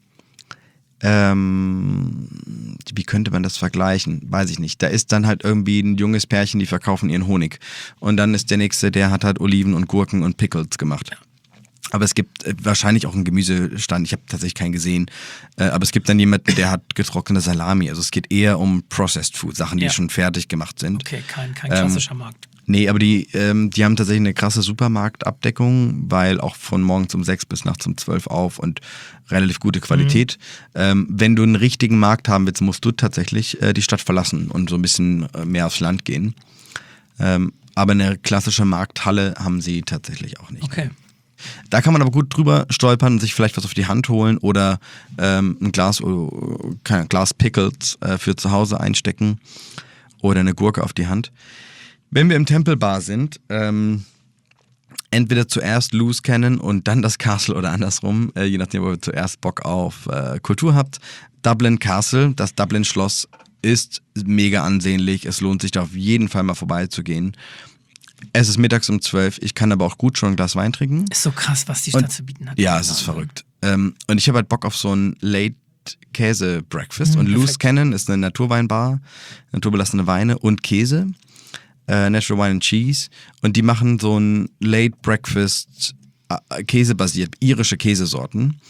Speaker 2: wie könnte man das vergleichen? Weiß ich nicht. Da ist dann halt irgendwie ein junges Pärchen, die verkaufen ihren Honig. Und dann ist der nächste, der hat halt Oliven und Gurken und Pickles gemacht. Ja. Aber es gibt wahrscheinlich auch einen Gemüsestand, ich habe tatsächlich keinen gesehen, aber es gibt dann jemanden, der hat getrocknete Salami, also es geht eher um Processed Food, Sachen, die schon fertig gemacht sind.
Speaker 3: Okay, kein klassischer Markt.
Speaker 2: Nee, aber die haben tatsächlich eine krasse Supermarktabdeckung, weil auch von morgens um 6 bis nachts um 12 auf und relativ gute Qualität. Wenn du einen richtigen Markt haben willst, musst du tatsächlich die Stadt verlassen und so ein bisschen mehr aufs Land gehen. Aber eine klassische Markthalle haben sie tatsächlich auch nicht.
Speaker 3: Okay.
Speaker 2: Da kann man aber gut drüber stolpern und sich vielleicht was auf die Hand holen oder ein Glas Pickles für zu Hause einstecken oder eine Gurke auf die Hand. Wenn wir im Temple Bar sind, entweder zuerst Loose Cannon und dann das Castle oder andersrum, je nachdem, ob ihr zuerst Bock auf Kultur habt. Dublin Castle, das Dublin Schloss, ist mega ansehnlich. Es lohnt sich da auf jeden Fall mal vorbeizugehen. Es ist mittags um 12, ich kann aber auch gut schon ein Glas Wein trinken.
Speaker 3: Ist so krass, was die Stadt zu bieten hat.
Speaker 2: Ja, es ist verrückt. Und ich habe halt Bock auf so ein Late-Käse-Breakfast. Und Loose Cannon ist eine Naturweinbar, naturbelassene Weine und Käse. Natural Wine and Cheese. Und die machen so ein Late-Breakfast, käsebasiert, irische Käsesorten.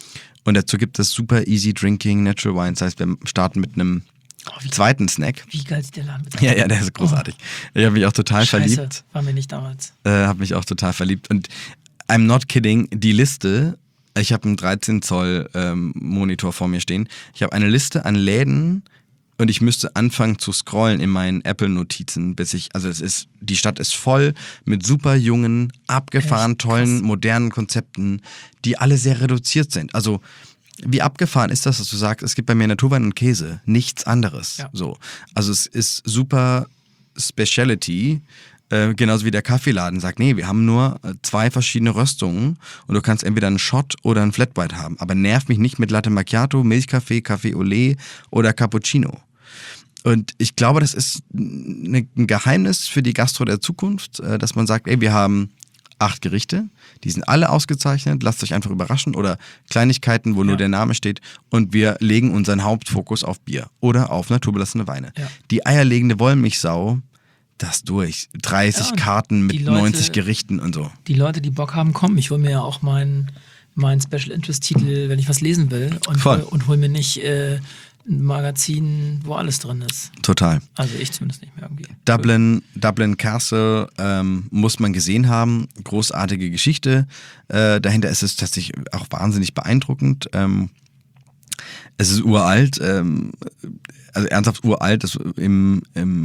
Speaker 2: Und dazu gibt es super easy drinking Natural Wine. Das heißt, wir starten mit einem zweiten Snack.
Speaker 3: Wie geil ist der Laden mit
Speaker 2: Ja, der ist großartig. Ich habe mich auch total verliebt.
Speaker 3: War mir nicht damals.
Speaker 2: Habe mich auch total verliebt. Und I'm not kidding, die Liste, ich habe einen 13 Zoll Monitor vor mir stehen. Ich habe eine Liste an Läden und ich müsste anfangen zu scrollen in meinen Apple-Notizen, die Stadt ist voll mit super jungen, abgefahren, tollen, modernen Konzepten, die alle sehr reduziert sind. Also wie abgefahren ist das, dass du sagst, es gibt bei mir Naturwein und Käse, nichts anderes. Ja. So. Also es ist super Speciality, genauso wie der Kaffeeladen sagt, nee, wir haben nur 2 verschiedene Röstungen und du kannst entweder einen Shot oder einen Flat White haben, aber nerv mich nicht mit Latte Macchiato, Milchkaffee, Kaffee Olé oder Cappuccino. Und ich glaube, das ist ein Geheimnis für die Gastro der Zukunft, dass man sagt, ey, wir haben 8 Gerichte, die sind alle ausgezeichnet, lasst euch einfach überraschen oder Kleinigkeiten, wo nur der Name steht und wir legen unseren Hauptfokus auf Bier oder auf naturbelassene Weine. Ja. Die eierlegende Wollmilchsau, das durch. 30 Karten mit Leute, 90 Gerichten und so.
Speaker 3: Die Leute, die Bock haben, kommen. Ich hole mir ja auch meinen Special Interest Titel, wenn ich was lesen will und hol mir nicht ein Magazin, wo alles drin ist.
Speaker 2: Total.
Speaker 3: Also ich zumindest nicht mehr irgendwie.
Speaker 2: Dublin Castle muss man gesehen haben. Großartige Geschichte. Dahinter ist es tatsächlich auch wahnsinnig beeindruckend. Es ist uralt, also ernsthaft uralt, ist um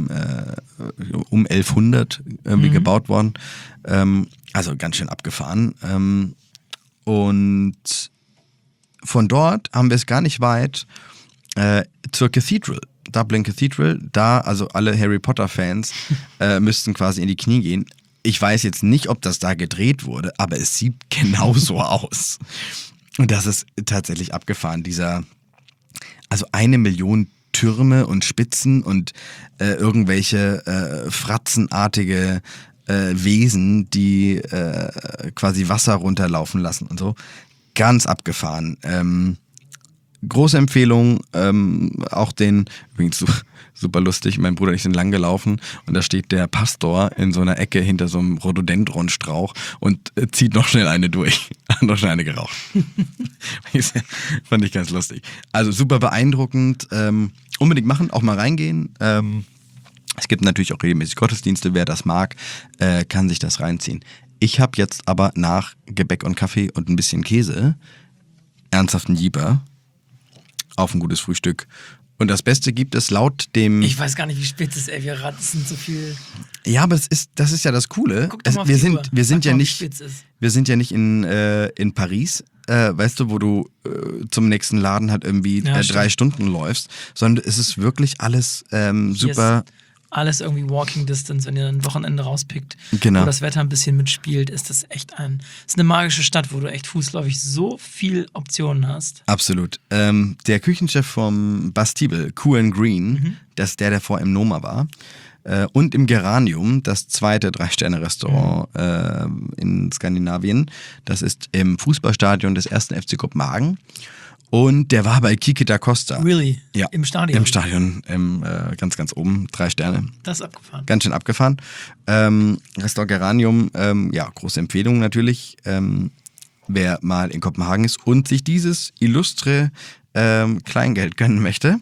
Speaker 2: 1100 irgendwie gebaut worden. Also ganz schön abgefahren. Und von dort haben wir es gar nicht weit zur Cathedral, Dublin Cathedral. Da, also alle Harry Potter-Fans müssten quasi in die Knie gehen. Ich weiß jetzt nicht, ob das da gedreht wurde, aber es sieht genauso aus. Und das ist tatsächlich abgefahren, also 1 Million Türme und Spitzen und irgendwelche fratzenartige Wesen, die quasi Wasser runterlaufen lassen und so. Ganz abgefahren. Große Empfehlung, auch übrigens super lustig, mein Bruder und ich sind lang gelaufen und da steht der Pastor in so einer Ecke hinter so einem Rhododendronstrauch und zieht noch schnell eine durch. Hat noch schnell eine geraucht. Fand ich ganz lustig. Also super beeindruckend. Unbedingt machen, auch mal reingehen. Es gibt natürlich auch regelmäßig Gottesdienste, wer das mag, kann sich das reinziehen. Ich habe jetzt aber nach Gebäck und Kaffee und ein bisschen Käse ernsthaften Jeeper auf ein gutes Frühstück. Und das Beste gibt es laut dem...
Speaker 3: Ich weiß gar nicht, wie spät es ist, ey. Wir ratzen so viel.
Speaker 2: Ja, aber das ist ja das Coole.
Speaker 3: Guck doch mal auf die Uhr.
Speaker 2: Wir sind ja nicht in Paris, weißt du, wo du zum nächsten Laden halt irgendwie 3 Stunden läufst, sondern es ist wirklich alles super...
Speaker 3: Alles irgendwie Walking Distance, wenn ihr ein Wochenende rauspickt,
Speaker 2: genau,
Speaker 3: wo das Wetter ein bisschen mitspielt, ist das echt ist eine magische Stadt, wo du echt fußläufig so viel Optionen hast.
Speaker 2: Absolut. Der Küchenchef vom Bastibel, Kuan Green, das ist der vorher im Noma war, und im Geranium, das 2. 3-Sterne-Restaurant in Skandinavien, das ist im Fußballstadion des 1. FC Kopenhagen. Und der war bei Kiki da Costa.
Speaker 3: Really?
Speaker 2: Ja.
Speaker 3: Im Stadion?
Speaker 2: Im Stadion, ganz, ganz oben, 3 Sterne.
Speaker 3: Das ist abgefahren.
Speaker 2: Ganz schön abgefahren. Restaurant Geranium, große Empfehlung natürlich, wer mal in Kopenhagen ist und sich dieses illustre Kleingeld gönnen möchte.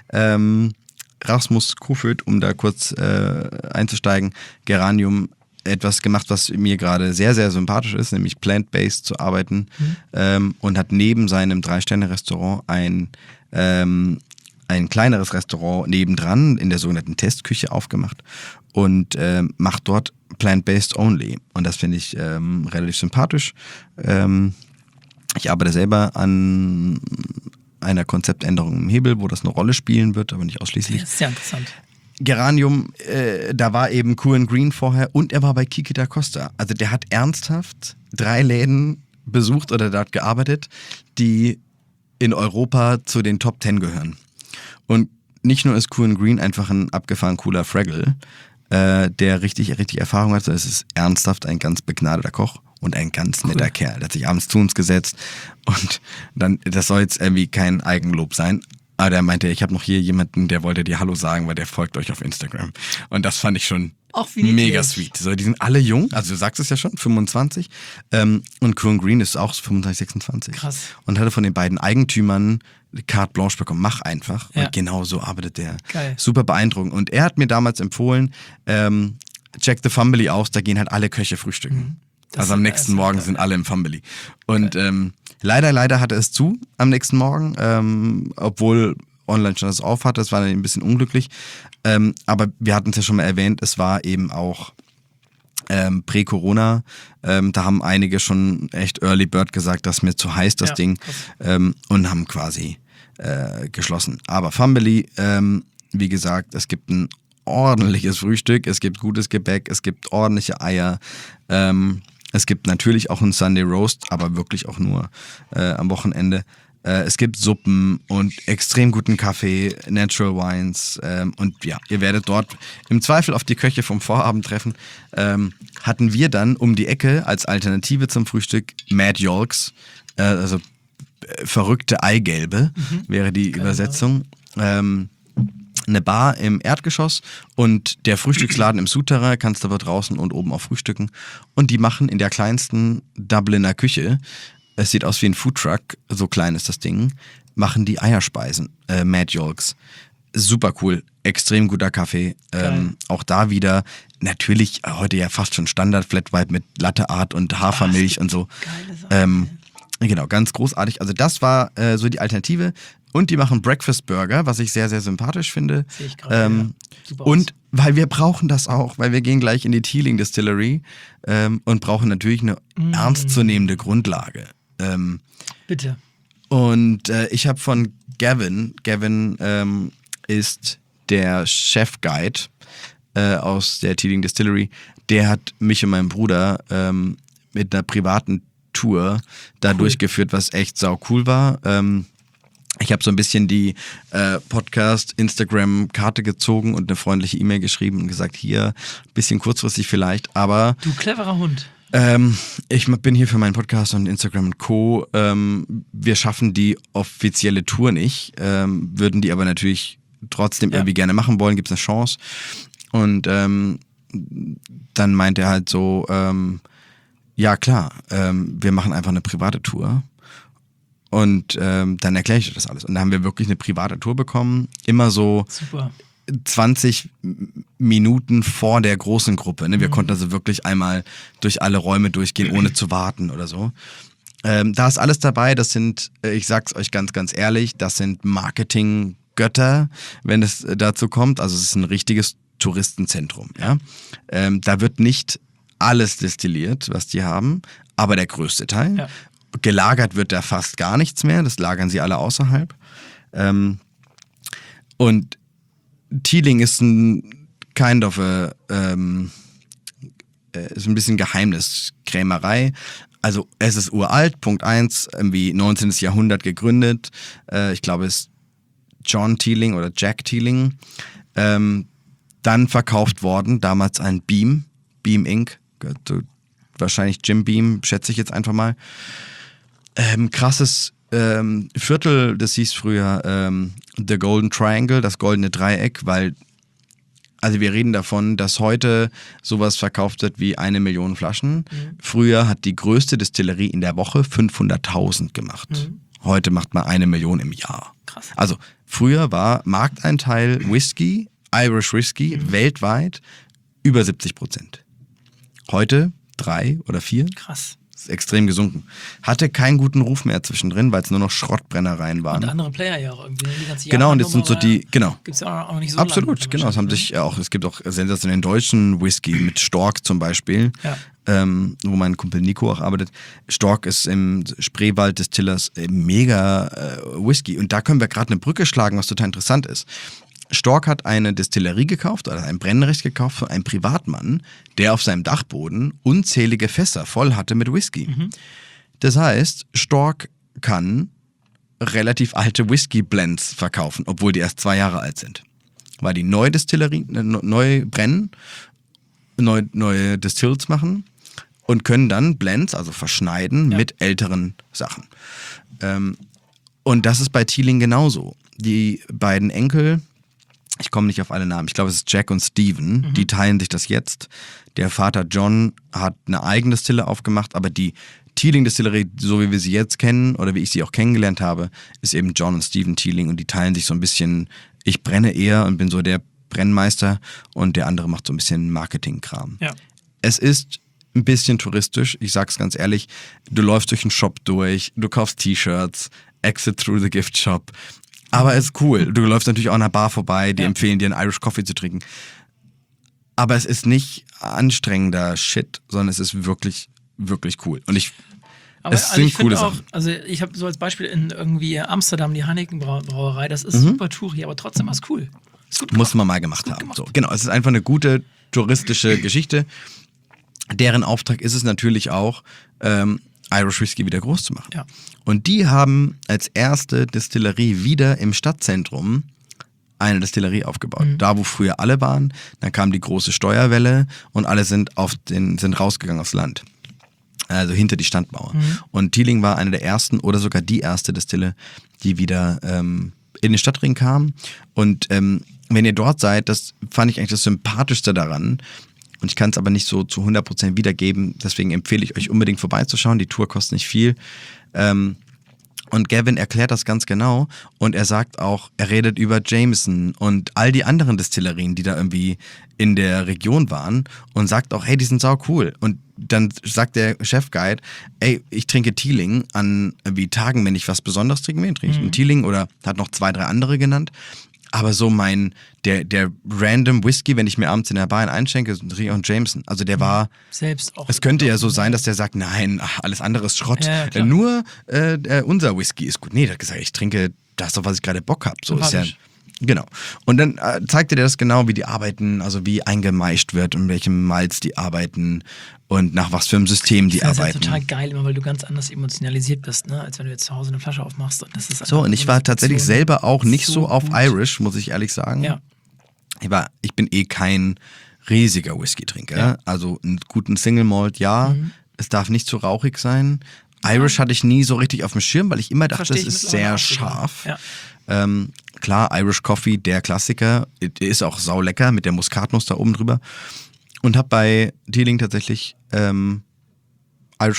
Speaker 2: Rasmus Koföd, um da kurz einzusteigen, Geranium, etwas gemacht, was mir gerade sehr, sehr sympathisch ist, nämlich plant-based zu arbeiten, und hat neben seinem 3-Sterne-Restaurant ein kleineres Restaurant nebendran in der sogenannten Testküche aufgemacht und macht dort plant-based only. Und das finde ich relativ sympathisch. Ich arbeite selber an einer Konzeptänderung im Hebel, wo das eine Rolle spielen wird, aber nicht ausschließlich.
Speaker 3: Das ist sehr interessant.
Speaker 2: Geranium, da war eben Kuan Green vorher und er war bei Kiki da Costa. Also der hat ernsthaft 3 Läden besucht oder dort gearbeitet, die in Europa zu den Top 10 gehören. Und nicht nur ist Kuan Green einfach ein abgefahren cooler Fraggle, der richtig, richtig Erfahrung hat, sondern es ist ernsthaft ein ganz begnadeter Koch und ein ganz netter Kerl. Der hat sich abends zu uns gesetzt und dann, das soll jetzt irgendwie kein Eigenlob sein, Aber der meinte, ich habe noch hier jemanden, der wollte dir Hallo sagen, weil der folgt euch auf Instagram. Und das fand ich schon
Speaker 3: Auch wie niedlich.
Speaker 2: mega sweet. So, die sind alle jung, also du sagst es ja schon, 25. Und Kron Green ist auch 25, 26.
Speaker 3: Krass.
Speaker 2: Und hatte von den beiden Eigentümern carte blanche bekommen, mach einfach.
Speaker 3: Ja.
Speaker 2: Und genau so arbeitet der.
Speaker 3: Geil.
Speaker 2: Super beeindruckend. Und er hat mir damals empfohlen, check the Fumbly aus, da gehen halt alle Köche frühstücken.
Speaker 3: Das
Speaker 2: Also am
Speaker 3: ist-
Speaker 2: nächsten
Speaker 3: das ist
Speaker 2: Morgen
Speaker 3: geil.
Speaker 2: sind alle im Fumbly. Und leider hatte es zu am nächsten Morgen, obwohl online schon das auf hatte. Das war dann ein bisschen unglücklich. Aber wir hatten es ja schon mal erwähnt, es war eben auch Prä-Corona. Da haben einige schon echt Early Bird gesagt, das ist mir zu heiß, das
Speaker 3: Ja,
Speaker 2: Ding. Und haben quasi geschlossen. Aber Fumbly, wie gesagt, es gibt ein ordentliches Frühstück, es gibt gutes Gebäck, es gibt ordentliche Eier. Es gibt natürlich auch einen Sunday Roast, aber wirklich auch nur am Wochenende. Es gibt Suppen und extrem guten Kaffee, Natural Wines und ja, ihr werdet dort im Zweifel auf die Köche vom Vorabend treffen. Hatten wir dann um die Ecke als Alternative zum Frühstück Mad Yolks, also verrückte Eigelbe wäre die Übersetzung. Eine Bar im Erdgeschoss und der Frühstücksladen im Souterrain, kannst aber draußen und oben auch frühstücken. Und die machen in der kleinsten Dubliner Küche, es sieht aus wie ein Foodtruck, so klein ist das Ding, machen die Eierspeisen, Mad Yolks. Super cool, extrem guter Kaffee. Auch da wieder, natürlich heute ja fast schon Standard Flat White mit Latte Art und Hafermilch und so.
Speaker 3: Geile Sachen.
Speaker 2: Genau, ganz großartig. Also das war so die Alternative. Und die machen Breakfast Burger, was ich sehr, sehr sympathisch finde.
Speaker 3: Sehe ich gerade, ja. Super
Speaker 2: Und weil wir brauchen das auch, weil wir gehen gleich in die Teeling Distillery und brauchen natürlich eine ernstzunehmende Grundlage.
Speaker 3: Bitte.
Speaker 2: Und ich habe von Gavin ist der Chef-Guide aus der Teeling Distillery, der hat mich und meinen Bruder mit einer privaten Tour da durchgeführt, was echt sau cool war. Ich habe so ein bisschen die Podcast-Instagram-Karte gezogen und eine freundliche E-Mail geschrieben und gesagt, hier, ein bisschen kurzfristig vielleicht, aber
Speaker 3: Du cleverer Hund.
Speaker 2: ich bin hier für meinen Podcast und Instagram und Co. Wir schaffen die offizielle Tour nicht, würden die aber natürlich trotzdem irgendwie gerne machen wollen, gibt es eine Chance. Und dann meint er halt so, ja klar, wir machen einfach eine private Tour. Und dann erkläre ich dir das alles. Und da haben wir wirklich eine private Tour bekommen. Immer so
Speaker 3: Super.
Speaker 2: 20 Minuten vor der großen Gruppe. Ne? Wir konnten also wirklich einmal durch alle Räume durchgehen, ohne zu warten oder so. Da ist alles dabei. Das sind, ich sag's euch ganz, ganz ehrlich, das sind Marketing-Götter, wenn es dazu kommt. Also es ist ein richtiges Touristenzentrum. Ja? Da wird nicht alles destilliert, was die haben, aber der größte Teil.
Speaker 3: Ja.
Speaker 2: Gelagert wird da fast gar nichts mehr, das lagern sie alle außerhalb. Und Teeling ist ein kind of ist ein bisschen Geheimniskrämerei. Also es ist uralt, Punkt 1, irgendwie 19. Jahrhundert gegründet. Ich glaube es ist John Teeling oder Jack Teeling. Dann verkauft worden, damals ein Beam Inc., wahrscheinlich Jim Beam, schätze ich jetzt einfach mal. Krasses Viertel, das hieß früher The Golden Triangle, das goldene Dreieck, weil, also wir reden davon, dass heute sowas verkauft wird wie 1 Million Flaschen. Früher hat die größte Distillerie in der Woche 500.000 gemacht. Heute macht man 1 Million im Jahr.
Speaker 3: Krass.
Speaker 2: Also früher war Markteinteil Whisky, Irish Whisky, weltweit über 70%. Heute 3 oder 4.
Speaker 3: Krass.
Speaker 2: Ist extrem gesunken. Hatte keinen guten Ruf mehr zwischendrin, weil es nur noch Schrottbrennereien waren.
Speaker 3: Und andere Player ja auch irgendwie. Die ganze
Speaker 2: Genau, und jetzt sind so die, genau.
Speaker 3: Gibt es ja auch noch nicht so
Speaker 2: Absolut,
Speaker 3: lange,
Speaker 2: genau. Es haben sich auch, es gibt auch sensationellen deutschen Whisky mit Stork zum Beispiel,
Speaker 3: Ja.
Speaker 2: wo mein Kumpel Nico auch arbeitet. Stork ist im Spreewald des Tillers mega Whisky. Und da können wir gerade eine Brücke schlagen, was total interessant ist. Stork hat eine Destillerie gekauft oder ein Brennrecht gekauft von einem Privatmann, der auf seinem Dachboden unzählige Fässer voll hatte mit Whisky. Das heißt, Stork kann relativ alte Whisky-Blends verkaufen, obwohl die erst 2 Jahre alt sind. Weil die neue Destillerie, neu brennen, neue Distills machen und können dann Blends, also verschneiden, mit älteren Sachen. Und das ist bei Teeling genauso. die beiden Enkel, ich komme nicht auf alle Namen, ich glaube es ist Jack und Steven, die teilen sich das jetzt. Der Vater John hat eine eigene Distille aufgemacht, aber die Teeling-Distillerie, so wie wir sie jetzt kennen oder wie ich sie auch kennengelernt habe, ist eben John und Steven Teeling und die teilen sich so ein bisschen, ich brenne eher und bin so der Brennmeister und der andere macht so ein bisschen Marketing-Kram.
Speaker 3: Ja.
Speaker 2: Es ist ein bisschen touristisch, ich sag's ganz ehrlich, du läufst durch den Shop durch, du kaufst T-Shirts, exit through the gift shop, aber es ist cool. Du läufst natürlich auch an einer Bar vorbei, die empfehlen dir einen Irish Coffee zu trinken. Aber es ist nicht anstrengender Shit, sondern es ist wirklich, wirklich cool. Und es sind
Speaker 3: ich
Speaker 2: coole
Speaker 3: finde auch,
Speaker 2: Sachen.
Speaker 3: also ich habe so als Beispiel in irgendwie Amsterdam die Heineken-Brauerei, das ist super Touri, aber trotzdem was cool. Ist gut
Speaker 2: Muss
Speaker 3: gemacht.
Speaker 2: man mal gemacht haben. So, genau, es ist einfach eine gute touristische Geschichte. Deren Auftrag ist es natürlich auch, Irish Whiskey wieder groß zu machen.
Speaker 3: Ja.
Speaker 2: Und die haben als erste Distillerie wieder im Stadtzentrum eine Distillerie aufgebaut. Da, wo früher alle waren, dann kam die große Steuerwelle und alle sind rausgegangen aufs Land. Also hinter die Standmauer. Und Teeling war eine der ersten oder sogar die erste Distille, die wieder in den Stadtring kam. Und wenn ihr dort seid, das fand ich eigentlich das Sympathischste daran. Und ich kann es aber nicht so zu 100% wiedergeben. Deswegen empfehle ich euch unbedingt vorbeizuschauen. Die Tour kostet nicht viel. Und Gavin erklärt das ganz genau und er sagt auch, er redet über Jameson und all die anderen Destillerien, die da irgendwie in der Region waren und sagt auch, hey, die sind sau cool. Und dann sagt der Chefguide, ey, ich trinke Teeling an irgendwie Tagen, wenn ich was Besonderes trinke, trinke ich einen Teeling oder hat noch 2, 3 andere genannt. Aber so der random Whisky, wenn ich mir abends in der Bar einen einschenke, trinke ich auch einen Jameson. Also der war,
Speaker 3: Selbst auch.
Speaker 2: es könnte ja so sein, dass der sagt, nein, alles andere ist Schrott.
Speaker 3: Ja, klar.
Speaker 2: Nur unser Whisky ist gut. Nee, der hat gesagt, ich trinke das, auf was ich gerade Bock habe. So ist ja, genau. Und dann zeigt er dir das genau, wie die arbeiten, also wie eingemeischt wird und welchem Malz die arbeiten und nach was für einem System die
Speaker 3: Das ist
Speaker 2: arbeiten.
Speaker 3: ja total geil, immer weil du ganz anders emotionalisiert bist, ne? Als wenn du jetzt zu Hause eine Flasche aufmachst. Und das ist
Speaker 2: So, und ich war tatsächlich selber auch nicht so auf
Speaker 3: gut.
Speaker 2: Irish, muss ich ehrlich sagen.
Speaker 3: Ja.
Speaker 2: Ich bin kein riesiger Whisky-Trinker.
Speaker 3: Ja.
Speaker 2: Also einen guten Single Malt, ja. Es darf nicht zu rauchig sein. Irish hatte ich nie so richtig auf dem Schirm, weil ich immer dachte,
Speaker 3: Verstehe
Speaker 2: das
Speaker 3: ich
Speaker 2: ist
Speaker 3: mittlerweile
Speaker 2: sehr
Speaker 3: auch sogar.
Speaker 2: scharf.
Speaker 3: Ja.
Speaker 2: Klar, Irish Coffee, der Klassiker, ist auch saulecker mit der Muskatnuss da oben drüber. Und habe bei Teeling tatsächlich Irish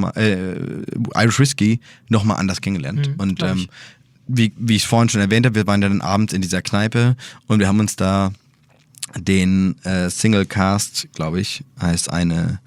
Speaker 2: Whisky nochmal anders kennengelernt. Und wie ich es vorhin schon erwähnt habe, wir waren dann abends in dieser Kneipe und wir haben uns da den Single Cast, glaube ich, heißt ein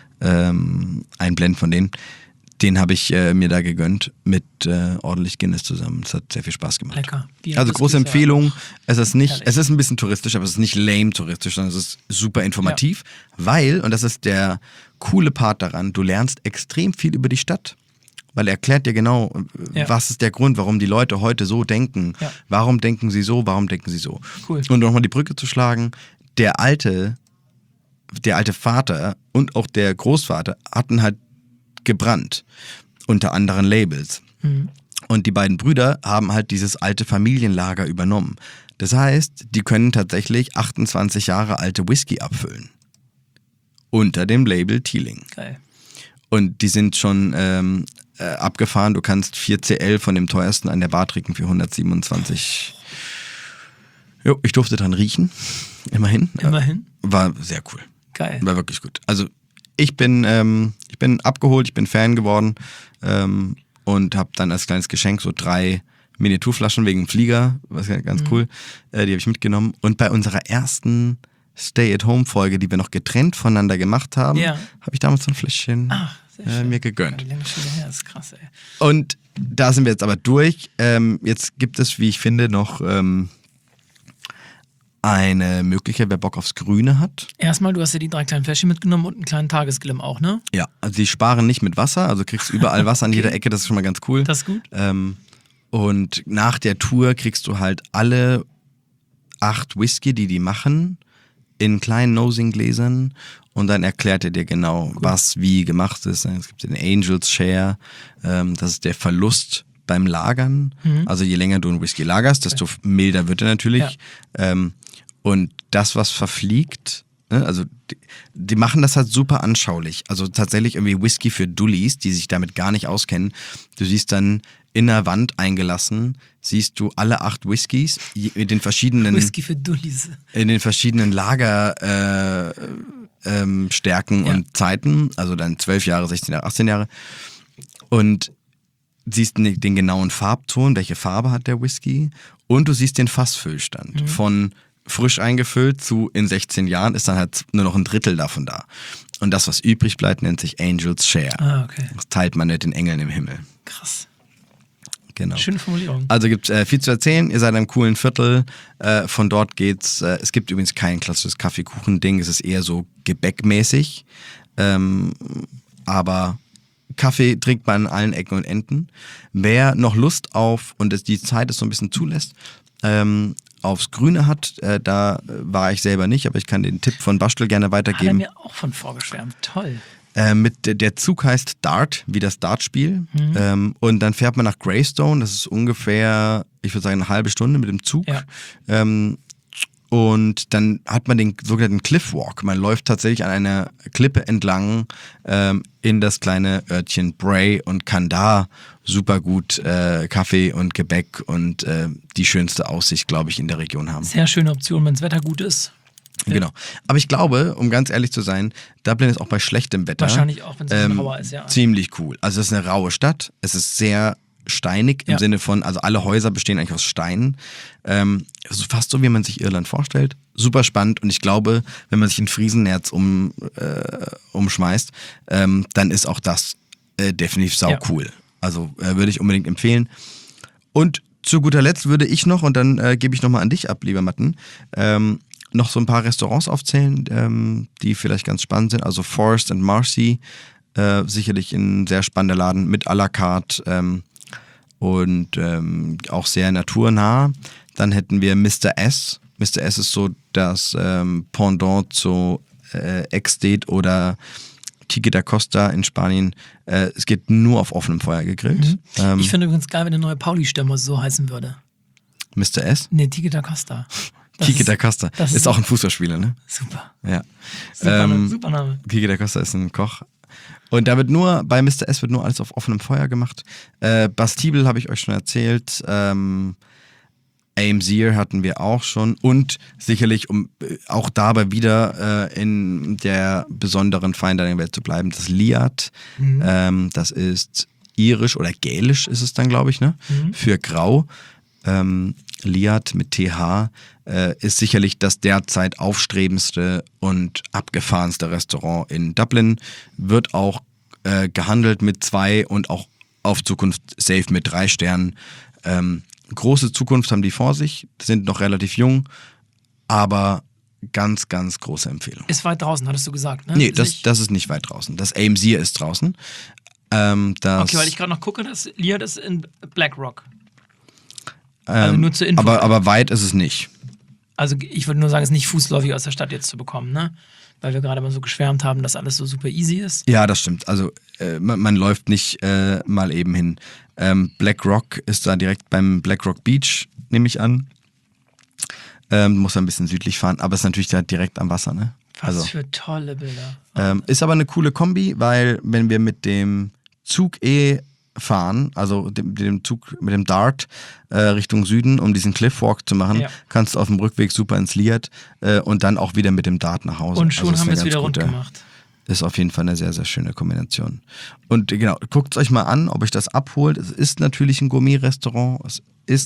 Speaker 2: Blend von denen. Den habe ich mir da gegönnt mit ordentlich Guinness zusammen. Das hat sehr viel Spaß gemacht.
Speaker 3: Lecker. Bier
Speaker 2: Also
Speaker 3: und
Speaker 2: große
Speaker 3: Whisky ist ja
Speaker 2: Empfehlung.
Speaker 3: auch
Speaker 2: Es ist nicht,
Speaker 3: herrlich.
Speaker 2: es ist ein bisschen touristisch, aber es ist nicht lame touristisch, sondern es ist super informativ, weil, und das ist der coole Part daran, du lernst extrem viel über die Stadt. Weil er erklärt dir genau, was ist der Grund, warum die Leute heute so denken.
Speaker 3: Ja.
Speaker 2: Warum denken sie so, warum denken sie so.
Speaker 3: Cool.
Speaker 2: Und nochmal die Brücke zu schlagen, der alte Vater und auch der Großvater hatten halt gebrannt unter anderen Labels. Und die beiden Brüder haben halt dieses alte Familienlager übernommen. Das heißt, die können tatsächlich 28 Jahre alte Whisky abfüllen. Unter dem Label Teeling.
Speaker 3: Geil.
Speaker 2: Und die sind schon abgefahren. Du kannst 4CL von dem teuersten an der Bar trinken für 127. Jo, ich durfte dran riechen. Immerhin.
Speaker 3: Immerhin.
Speaker 2: War sehr cool.
Speaker 3: Geil.
Speaker 2: War wirklich gut. Also ich bin abgeholt, ich bin Fan geworden und habe dann als kleines Geschenk so 3 Miniaturflaschen wegen dem Flieger, was ja ganz cool, die habe ich mitgenommen. Und bei unserer ersten Stay-at-Home-Folge, die wir noch getrennt voneinander gemacht haben, habe ich damals so ein Fläschchen
Speaker 3: Sehr schön.
Speaker 2: mir gegönnt.
Speaker 3: Wie lange schon her? Das ist krass, ey.
Speaker 2: Und da sind wir jetzt aber durch. Jetzt gibt es, wie ich finde, noch eine Möglichkeit, wer Bock aufs Grüne hat.
Speaker 3: Erstmal, du hast ja die 3 kleinen Fläschchen mitgenommen und einen kleinen Tagesglimm auch, ne?
Speaker 2: Ja, also die sparen nicht mit Wasser, also kriegst überall Wasser an jeder Ecke, das ist schon mal ganz cool.
Speaker 3: Das ist gut.
Speaker 2: Und nach der Tour kriegst du halt alle 8 Whisky, die machen, in kleinen Nosing-Gläsern und dann erklärt er dir genau, was wie gemacht ist. Es gibt den Angels Share, das ist der Verlust beim Lagern. Also je länger du einen Whisky lagerst, desto milder wird er natürlich. Ja. Und das, was verfliegt, ne, also die machen das halt super anschaulich. Also tatsächlich irgendwie Whisky für Dullis, die sich damit gar nicht auskennen. Du siehst dann in der Wand eingelassen siehst du alle 8 Whiskys in den verschiedenen
Speaker 3: Whisky für Dullis.
Speaker 2: in den verschiedenen Lager Stärken und Zeiten, also dann 12 Jahre, 16 Jahre, 18 Jahre und siehst den genauen Farbton, welche Farbe hat der Whisky und du siehst den Fassfüllstand von frisch eingefüllt zu in 16 Jahren ist dann halt nur noch ein Drittel davon da. Und das, was übrig bleibt, nennt sich Angel's Share.
Speaker 3: Ah, okay.
Speaker 2: Das teilt man mit den Engeln im Himmel.
Speaker 3: Krass.
Speaker 2: Genau.
Speaker 3: Schöne Formulierung.
Speaker 2: Also gibt es viel zu erzählen. Ihr seid in einem coolen Viertel. Von dort geht's. Es gibt übrigens kein klassisches Kaffeekuchen-Ding. Es ist eher so gebäckmäßig. Aber Kaffee trinkt man an allen Ecken und Enden. Wer noch Lust auf, und die Zeit es so ein bisschen zulässt, aufs Grüne hat, da war ich selber nicht, aber ich kann den Tipp von Bastel gerne
Speaker 3: Hat er
Speaker 2: weitergeben.
Speaker 3: mir auch von vorgeschwärmt. Toll.
Speaker 2: Der Zug heißt Dart, wie das Dartspiel. Und dann fährt man nach Greystone. Das ist ungefähr, ich würde sagen, eine halbe Stunde mit dem Zug.
Speaker 3: Ja.
Speaker 2: Und dann hat man den sogenannten Cliffwalk. Man läuft tatsächlich an einer Klippe entlang in das kleine Örtchen Bray und kann da super gut Kaffee und Gebäck und die schönste Aussicht, glaube ich, in der Region haben.
Speaker 3: Sehr schöne Option, wenn das Wetter gut ist.
Speaker 2: Genau. Aber ich glaube, um ganz ehrlich zu sein, Dublin ist auch bei schlechtem Wetter
Speaker 3: Wahrscheinlich auch, wenn es ein bisschen rauer ist, ja.
Speaker 2: ziemlich cool. Also es ist eine raue Stadt. Es ist sehr steinig im Sinne von, also alle Häuser bestehen eigentlich aus Steinen. Also fast so, wie man sich Irland vorstellt. Super spannend und ich glaube, wenn man sich ein Friesenerz umschmeißt, dann ist auch das definitiv sau cool. Also würde ich unbedingt empfehlen. Und zu guter Letzt würde ich noch, und dann gebe ich nochmal an dich ab, lieber Matten, noch so ein paar Restaurants aufzählen, die vielleicht ganz spannend sind. Also Forest and Marcy, sicherlich ein sehr spannender Laden mit à la carte und auch sehr naturnah. Dann hätten wir Mr. S. Mr. S ist so das Pendant zu Exted oder Tique da Costa in Spanien. Es geht nur auf offenem Feuer gegrillt.
Speaker 3: Ich finde übrigens geil, wenn der neue Pauli-Stürmer so heißen würde.
Speaker 2: Mr. S?
Speaker 3: Nee, Tique da Costa.
Speaker 2: Tique da Costa. Ist auch ein Fußballspieler, ne?
Speaker 3: Super.
Speaker 2: Ja.
Speaker 3: Super Name.
Speaker 2: Tique da Costa ist ein Koch. Und da bei Mr. S wird nur alles auf offenem Feuer gemacht. Bastibel habe ich euch schon erzählt. AMZeer hatten wir auch schon. Und sicherlich, um auch dabei wieder in der besonderen Fine-Dining-Welt zu bleiben, das Liat. Das ist irisch oder gälisch ist es dann, glaube ich, ne? Für grau. Liat mit TH ist sicherlich das derzeit aufstrebendste und abgefahrenste Restaurant in Dublin. Wird auch gehandelt mit 2 und auch auf Zukunft safe mit 3 Sternen. Große Zukunft haben die vor sich, sind noch relativ jung, aber ganz, ganz große Empfehlung.
Speaker 3: Ist weit draußen, hattest du gesagt, ne?
Speaker 2: Nee, das ist nicht weit draußen. Das AMZeer ist draußen.
Speaker 3: Okay, weil ich gerade noch gucke, das Liat ist in BlackRock. Also nur zur Info.
Speaker 2: Aber weit ist es nicht.
Speaker 3: Also ich würde nur sagen, es ist nicht fußläufig aus der Stadt jetzt zu bekommen, ne? Weil wir gerade mal so geschwärmt haben, dass alles so super easy ist.
Speaker 2: Ja, das stimmt. Also man läuft nicht mal eben hin. BlackRock ist da direkt beim BlackRock Beach, nehme ich an. Muss ein bisschen südlich fahren, aber ist natürlich da direkt am Wasser, ne?
Speaker 3: Was für tolle Bilder.
Speaker 2: Ist aber eine coole Kombi, weil wenn wir mit dem Zug fahren, also dem Zug mit dem Dart Richtung Süden, um diesen Cliffwalk zu machen, kannst du auf dem Rückweg super ins Liat und dann auch wieder mit dem Dart nach Hause.
Speaker 3: Und schon haben wir es wieder rund gemacht.
Speaker 2: Ist auf jeden Fall eine sehr, sehr schöne Kombination. Und genau, guckt es euch mal an, ob euch das abholt. Es ist natürlich ein Gourmet-Restaurant. Es ist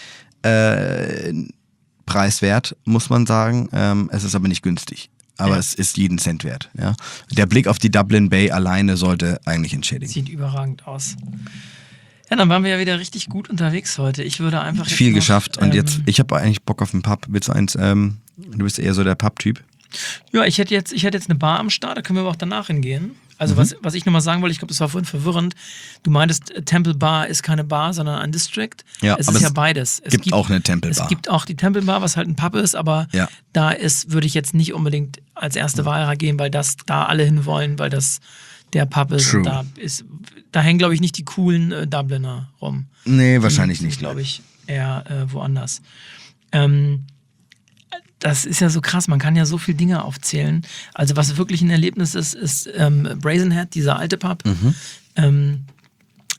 Speaker 2: preiswert, muss man sagen. Es ist aber nicht günstig. Aber es ist jeden Cent wert. Ja? Der Blick auf die Dublin Bay alleine sollte eigentlich entschädigen.
Speaker 3: Sieht überragend aus. Ja, dann waren wir ja wieder richtig gut unterwegs heute. Ich würde einfach jetzt
Speaker 2: viel geschafft. Und jetzt, ich habe eigentlich Bock auf einen Pub. Willst du eins? Du bist eher so der Pub-Typ.
Speaker 3: Ja, ich hätte jetzt eine Bar am Start, da können wir aber auch danach hingehen. Also was ich nochmal sagen wollte, ich glaube, das war vorhin verwirrend. Du meintest, Temple Bar ist keine Bar, sondern ein District.
Speaker 2: Ja,
Speaker 3: es ist ja beides.
Speaker 2: Es gibt auch eine Temple Bar.
Speaker 3: Es gibt auch die Temple Bar, was halt ein Pub ist, aber da würde ich jetzt nicht unbedingt als erste Wahl gehen, weil da alle hinwollen, weil das der Pub ist.
Speaker 2: True.
Speaker 3: Und da hängen, glaube ich, nicht die coolen Dubliner rum.
Speaker 2: Nee, wahrscheinlich nicht.
Speaker 3: Glaube ich, eher woanders. Das ist ja so krass, man kann ja so viele Dinge aufzählen. Also was wirklich ein Erlebnis ist Brazen Head, dieser alte Pub.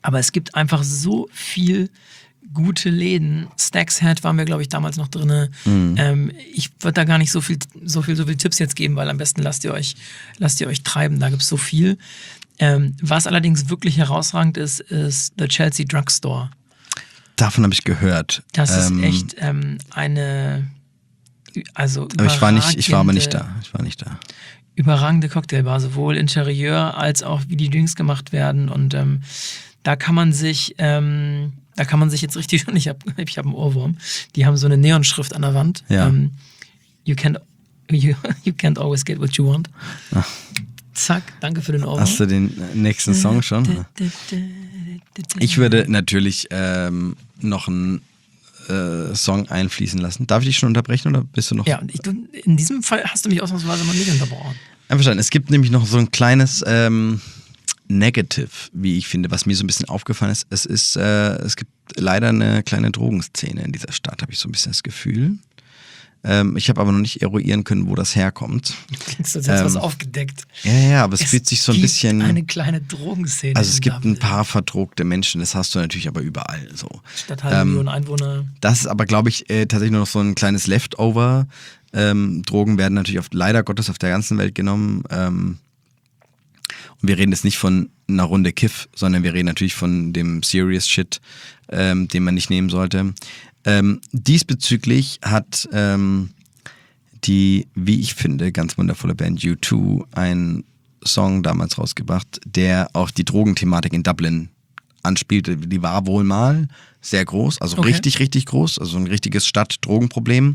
Speaker 3: Aber es gibt einfach so viel gute Läden. Stack's Head waren wir, glaube ich, damals noch drin. Ich würde da gar nicht so viel Tipps jetzt geben, weil am besten lasst ihr euch treiben. Da gibt es so viel. Was allerdings wirklich herausragend ist The Chelsea Drugstore.
Speaker 2: Davon habe ich gehört.
Speaker 3: Das ist echt eine, also
Speaker 2: aber ich war aber nicht da. Ich war nicht da.
Speaker 3: Überragende Cocktailbar, sowohl Interieur als auch wie die Drinks gemacht werden. Und da kann man sich jetzt richtig, und ich hab einen Ohrwurm, die haben so eine Neonschrift an der Wand.
Speaker 2: Ja.
Speaker 3: You can't always get what you want.
Speaker 2: Ach.
Speaker 3: Zack, danke für den Ohrwurm.
Speaker 2: Hast du den nächsten Song schon? Ich würde natürlich noch einen Song einfließen lassen. Darf ich dich schon unterbrechen oder bist du noch?
Speaker 3: Ja, in diesem Fall hast du mich ausnahmsweise mal nicht unterbrochen.
Speaker 2: Einverstanden. Es gibt nämlich noch so ein kleines Negative, wie ich finde, was mir so ein bisschen aufgefallen ist. Es gibt leider eine kleine Drogenszene in dieser Stadt, habe ich so ein bisschen das Gefühl. Ich habe aber noch nicht eruieren können, wo das herkommt.
Speaker 3: Du klingst, als hättest du was aufgedeckt.
Speaker 2: Ja, aber es fühlt sich so ein bisschen...
Speaker 3: Es gibt eine kleine Drogenszene.
Speaker 2: Also es gibt ein paar verdruckte Menschen, das hast du natürlich aber überall so.
Speaker 3: Statt halbe Million Einwohner.
Speaker 2: Das ist aber, glaube ich, tatsächlich nur noch so ein kleines Leftover. Drogen werden natürlich leider Gottes auf der ganzen Welt genommen. Und wir reden jetzt nicht von einer Runde Kiff, sondern wir reden natürlich von dem Serious Shit, den man nicht nehmen sollte. Diesbezüglich hat die, wie ich finde, ganz wundervolle Band U2 einen Song damals rausgebracht, der auch die Drogenthematik in Dublin anspielte. Die war wohl mal sehr groß, also richtig, richtig groß, also ein richtiges Stadt-Drogenproblem.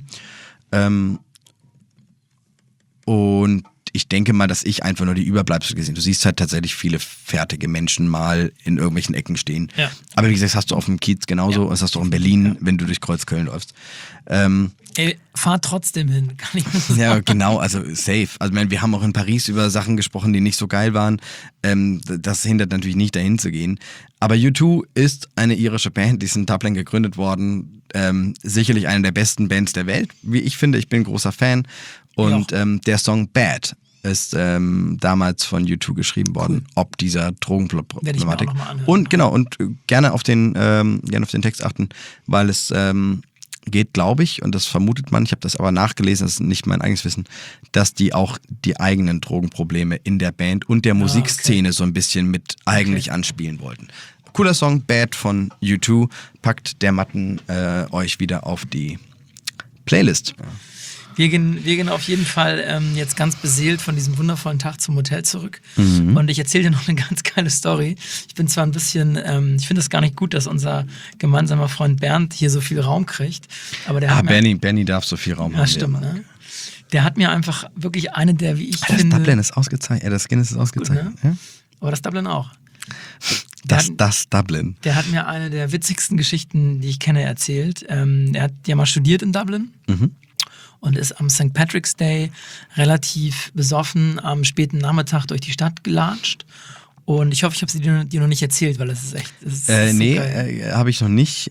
Speaker 2: Und ich denke mal, dass ich einfach nur die Überbleibsel gesehen habe. Du siehst halt tatsächlich viele fertige Menschen mal in irgendwelchen Ecken stehen. Ja. Aber wie gesagt, das hast du auf dem Kiez genauso. Das hast du auch in Berlin, wenn du durch Kreuzköln läufst.
Speaker 3: Ey, fahr trotzdem hin, kann ich mir so sagen.
Speaker 2: Ja, genau, also safe. Also wir haben auch in Paris über Sachen gesprochen, die nicht so geil waren. Das hindert natürlich nicht, dahin zu gehen. Aber U2 ist eine irische Band, die ist in Dublin gegründet worden. Sicherlich eine der besten Bands der Welt, wie ich finde. Ich bin ein großer Fan. Und der Song Bad ist damals von U2 geschrieben worden, ob dieser Drogenproblematik. Und genau, und gerne auf den Text achten, weil es geht, glaube ich, und das vermutet man, ich habe das aber nachgelesen, das ist nicht mein eigenes Wissen, dass die auch die eigenen Drogenprobleme in der Band und der Musikszene so ein bisschen mit eigentlich anspielen wollten. Cooler Song, Bad von U2, packt der Matten euch wieder auf die Playlist. Ja.
Speaker 3: Wir gehen auf jeden Fall jetzt ganz beseelt von diesem wundervollen Tag zum Hotel zurück. Und ich erzähle dir noch eine ganz geile Story. Ich bin zwar ein bisschen, ich finde es gar nicht gut, dass unser gemeinsamer Freund Bernd hier so viel Raum kriegt. Aber der hat
Speaker 2: Benny darf so viel Raum haben.
Speaker 3: Ja, stimmt, ne? Der hat mir einfach wirklich eine der, wie ich finde...
Speaker 2: Das Dublin ist ausgezeichnet. Das Guinness ist ausgezeichnet.
Speaker 3: Gut, ne? Ja? Aber das Dublin auch.
Speaker 2: Das Dublin.
Speaker 3: Der hat mir eine der witzigsten Geschichten, die ich kenne, erzählt. Er hat ja mal studiert in Dublin. Und ist am St. Patrick's Day relativ besoffen am späten Nachmittag durch die Stadt gelatscht. Und ich hoffe, ich habe sie dir noch nicht erzählt, weil das ist echt...
Speaker 2: Nee, habe ich noch nicht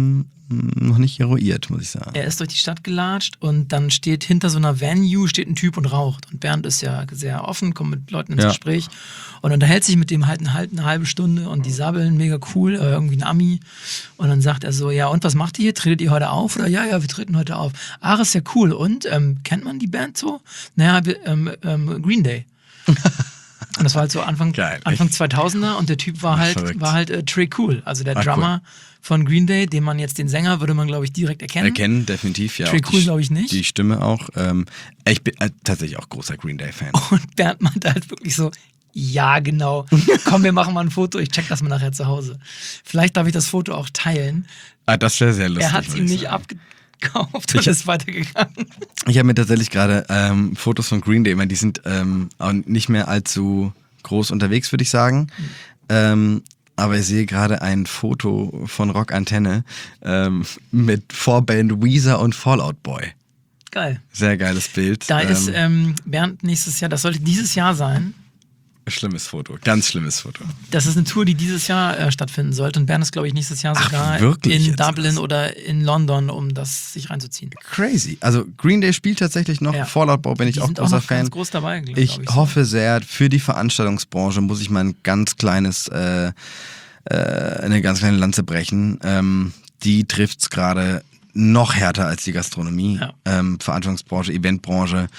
Speaker 2: eruiert, muss ich sagen.
Speaker 3: Er ist durch die Stadt gelatscht und dann steht hinter so einer Venue steht ein Typ und raucht. Und Bernd ist ja sehr offen, kommt mit Leuten ins Gespräch und unterhält sich mit dem halt eine halbe Stunde und die sabbeln, mega cool, irgendwie ein Ami. Und dann sagt er so, ja und was macht ihr hier? Tretet ihr heute auf? Oder ja, wir treten heute auf. Ach, ist ja cool. Und, kennt man die Band so? Naja, Green Day. Und das war halt so Anfang 2000er und der Typ war halt Trey Cool, also der Drummer von Green Day, den man jetzt, den Sänger würde man, glaube ich, direkt erkennen.
Speaker 2: Definitiv, ja.
Speaker 3: Trey Cool, glaube ich, nicht.
Speaker 2: Die Stimme auch. Ich bin tatsächlich auch großer Green Day-Fan.
Speaker 3: Und Bernd meinte halt wirklich so, ja, genau. Komm, wir machen mal ein Foto, ich check das mal nachher zu Hause. Vielleicht darf ich das Foto auch teilen.
Speaker 2: Das wäre sehr lustig.
Speaker 3: Er hat es ihm nicht abgekauft und ist weitergegangen.
Speaker 2: Ich habe mir tatsächlich gerade Fotos von Green Day, die sind auch nicht mehr allzu groß unterwegs, würde ich sagen. Aber ich sehe gerade ein Foto von Rock Antenne mit Vorband Weezer und Fall Out Boy.
Speaker 3: Geil.
Speaker 2: Sehr geiles Bild.
Speaker 3: Da ist Bernd nächstes Jahr, das sollte dieses Jahr sein.
Speaker 2: Schlimmes Foto, ganz schlimmes Foto.
Speaker 3: Das ist eine Tour, die dieses Jahr stattfinden sollte. Und Bernd ist, glaube ich, nächstes Jahr sogar in Dublin oder in London, um das sich reinzuziehen.
Speaker 2: Crazy. Also Green Day spielt tatsächlich noch. Fall Out Boy bin ich auch großer Fan.
Speaker 3: Ganz groß dabei,
Speaker 2: ich hoffe sehr, für die Veranstaltungsbranche muss ich mal ein ganz kleines eine ganz kleine Lanze brechen. Die trifft's gerade noch härter als die Gastronomie, Veranstaltungsbranche, Eventbranche.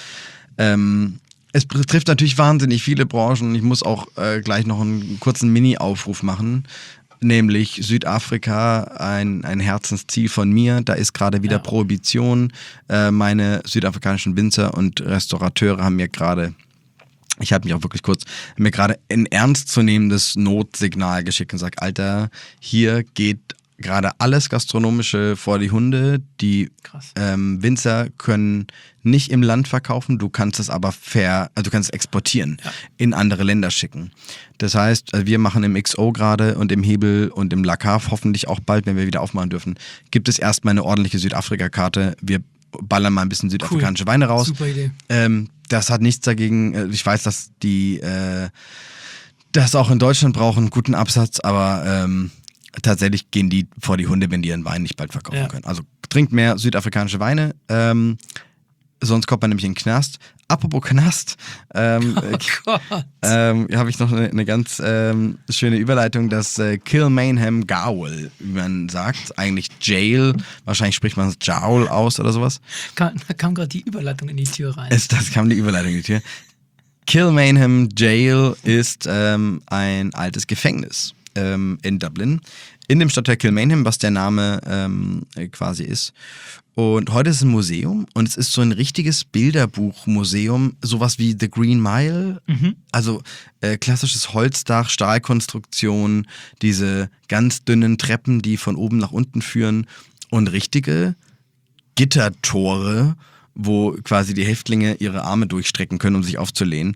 Speaker 2: Es trifft natürlich wahnsinnig viele Branchen. Ich muss auch gleich noch einen kurzen Mini-Aufruf machen, nämlich Südafrika, ein Herzensziel von mir. Da ist gerade wieder Prohibition. Meine südafrikanischen Winzer und Restaurateure haben mir gerade, ich habe mich auch wirklich kurz, mir gerade ein ernstzunehmendes Notsignal geschickt und gesagt, Alter, hier geht gerade alles Gastronomische vor die Hunde. Die Winzer können nicht im Land verkaufen, du kannst es aber du kannst es exportieren, in andere Länder schicken. Das heißt, wir machen im XO gerade und im Hebel und im La Cave hoffentlich auch bald, wenn wir wieder aufmachen dürfen, gibt es erstmal eine ordentliche Südafrika-Karte. Wir ballern mal ein bisschen südafrikanische Weine raus.
Speaker 3: Super Idee.
Speaker 2: Das hat nichts dagegen. Ich weiß, dass die das auch in Deutschland brauchen, guten Absatz, aber tatsächlich gehen die vor die Hunde, wenn die ihren Wein nicht bald verkaufen können. Also trinkt mehr südafrikanische Weine, sonst kommt man nämlich in den Knast. Apropos Knast, habe ich noch eine ganz schöne Überleitung, dass Kilmainham Gaol, wie man sagt, eigentlich Jail, wahrscheinlich spricht man es Jowl aus oder sowas.
Speaker 3: Da kam gerade die Überleitung in die Tür rein.
Speaker 2: Das kam die Überleitung in die Tür. Kilmainham Jail ist ein altes Gefängnis in Dublin, in dem Stadtteil Kilmainham, was der Name quasi ist. Und heute ist es ein Museum und es ist so ein richtiges Bilderbuchmuseum, sowas wie The Green Mile, also klassisches Holzdach, Stahlkonstruktion, diese ganz dünnen Treppen, die von oben nach unten führen und richtige Gittertore, wo quasi die Häftlinge ihre Arme durchstrecken können, um sich aufzulehnen.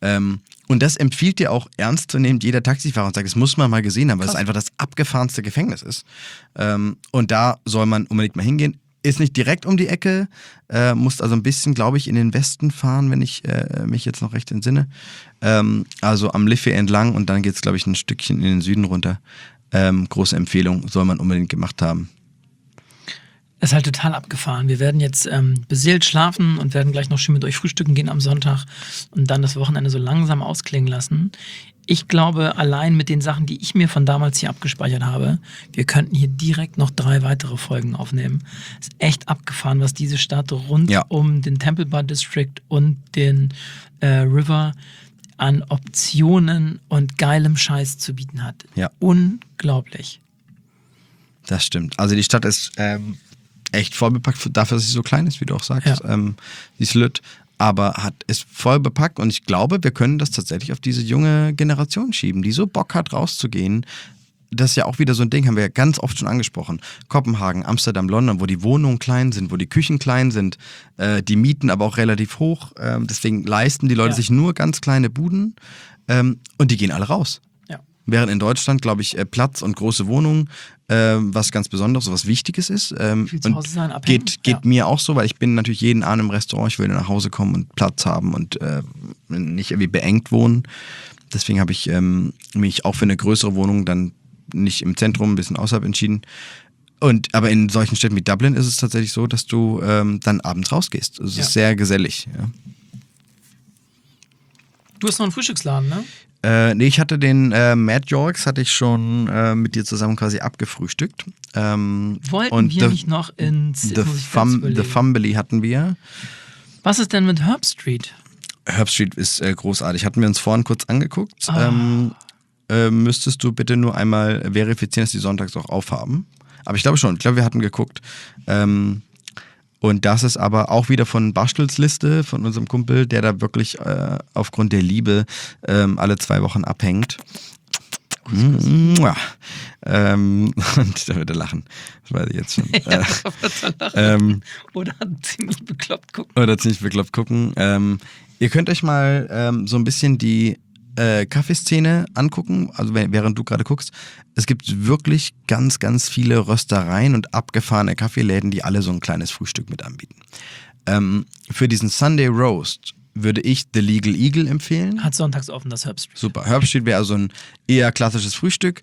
Speaker 2: Und das empfiehlt dir auch ernstzunehmend jeder Taxifahrer und sagt, das muss man mal gesehen haben, weil es einfach das abgefahrenste Gefängnis ist. Und da soll man unbedingt mal hingehen. Ist nicht direkt um die Ecke, musst also ein bisschen, glaube ich, in den Westen fahren, wenn ich mich jetzt noch recht entsinne. Also am Liffey entlang und dann geht es, glaube ich, ein Stückchen in den Süden runter. Große Empfehlung, soll man unbedingt gemacht haben.
Speaker 3: Das ist halt total abgefahren. Wir werden jetzt beseelt schlafen und werden gleich noch schön mit euch frühstücken gehen am Sonntag und dann das Wochenende so langsam ausklingen lassen. Ich glaube, allein mit den Sachen, die ich mir von damals hier abgespeichert habe, wir könnten hier direkt noch 3 weitere Folgen aufnehmen. Es ist echt abgefahren, was diese Stadt rund um den Temple Bar District und den River an Optionen und geilem Scheiß zu bieten hat.
Speaker 2: Ja.
Speaker 3: Unglaublich.
Speaker 2: Das stimmt. Also die Stadt ist echt voll bepackt, dafür, dass sie so klein ist, wie du auch sagst.
Speaker 3: Ja.
Speaker 2: Sie ist lütt, aber ist voll bepackt und ich glaube, wir können das tatsächlich auf diese junge Generation schieben, die so Bock hat, rauszugehen. Das ist ja auch wieder so ein Ding, haben wir ja ganz oft schon angesprochen. Kopenhagen, Amsterdam, London, wo die Wohnungen klein sind, wo die Küchen klein sind, die Mieten aber auch relativ hoch. Deswegen leisten die Leute sich nur ganz kleine Buden und die gehen alle raus. Während in Deutschland, glaube ich, Platz und große Wohnungen was ganz Besonderes, was Wichtiges ist.
Speaker 3: Viel zu Hause sein, abhängen.
Speaker 2: Geht mir auch so, weil ich bin natürlich jeden Abend im Restaurant, ich will nach Hause kommen und Platz haben und nicht irgendwie beengt wohnen. Deswegen habe ich mich auch für eine größere Wohnung dann nicht im Zentrum, ein bisschen außerhalb entschieden. Aber in solchen Städten wie Dublin ist es tatsächlich so, dass du dann abends rausgehst. Es ist sehr gesellig. Ja.
Speaker 3: Du hast noch einen Frühstücksladen, ne?
Speaker 2: Nee, ich hatte den Mad Yorks, hatte ich schon mit dir zusammen quasi abgefrühstückt.
Speaker 3: Wollten wir nicht noch ins
Speaker 2: The Fumbly hatten wir.
Speaker 3: Was ist denn mit Herb Street?
Speaker 2: Herb Street ist großartig. Hatten wir uns vorhin kurz angeguckt. Müsstest du bitte nur einmal verifizieren, dass die sonntags auch aufhaben. Aber ich glaube schon. Ich glaube, wir hatten geguckt. Und das ist aber auch wieder von Barstels Liste, von unserem Kumpel, der da wirklich aufgrund der Liebe alle 2 Wochen abhängt. Und da wird er lachen. Das weiß ich jetzt schon.
Speaker 3: Ja, wird er lachen. Oder ziemlich bekloppt gucken.
Speaker 2: Ihr könnt euch mal so ein bisschen die Kaffeeszene angucken, also während du gerade guckst. Es gibt wirklich ganz, ganz viele Röstereien und abgefahrene Kaffeeläden, die alle so ein kleines Frühstück mit anbieten. Für diesen Sunday Roast würde ich The Legal Eagle empfehlen.
Speaker 3: Hat sonntags offen, das Herb Street.
Speaker 2: Super. Herb Street wäre also ein eher klassisches Frühstück.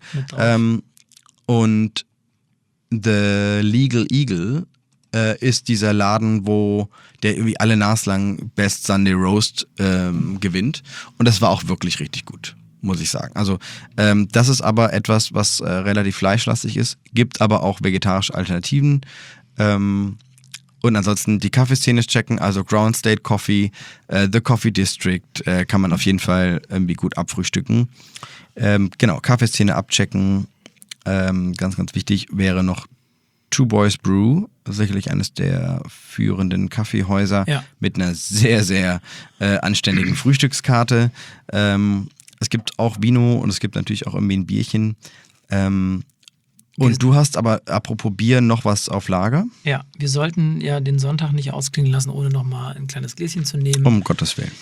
Speaker 2: Und The Legal Eagle ist dieser Laden, wo der irgendwie alle naslang Best Sunday Roast gewinnt. Und das war auch wirklich richtig gut, muss ich sagen. Also das ist aber etwas, was relativ fleischlastig ist, gibt aber auch vegetarische Alternativen. Und ansonsten die Kaffeeszene checken, also Ground State Coffee, The Coffee District kann man auf jeden Fall irgendwie gut abfrühstücken. Genau, Kaffeeszene abchecken. Ganz, ganz wichtig wäre noch Two Boys Brew, sicherlich eines der führenden Kaffeehäuser mit einer sehr, sehr anständigen Frühstückskarte. Es gibt auch Vino und es gibt natürlich auch irgendwie ein Bierchen. Und du hast aber, apropos Bier, noch was auf Lager?
Speaker 3: Ja, wir sollten ja den Sonntag nicht ausklingen lassen, ohne nochmal ein kleines Gläschen zu nehmen.
Speaker 2: Um Gottes Willen.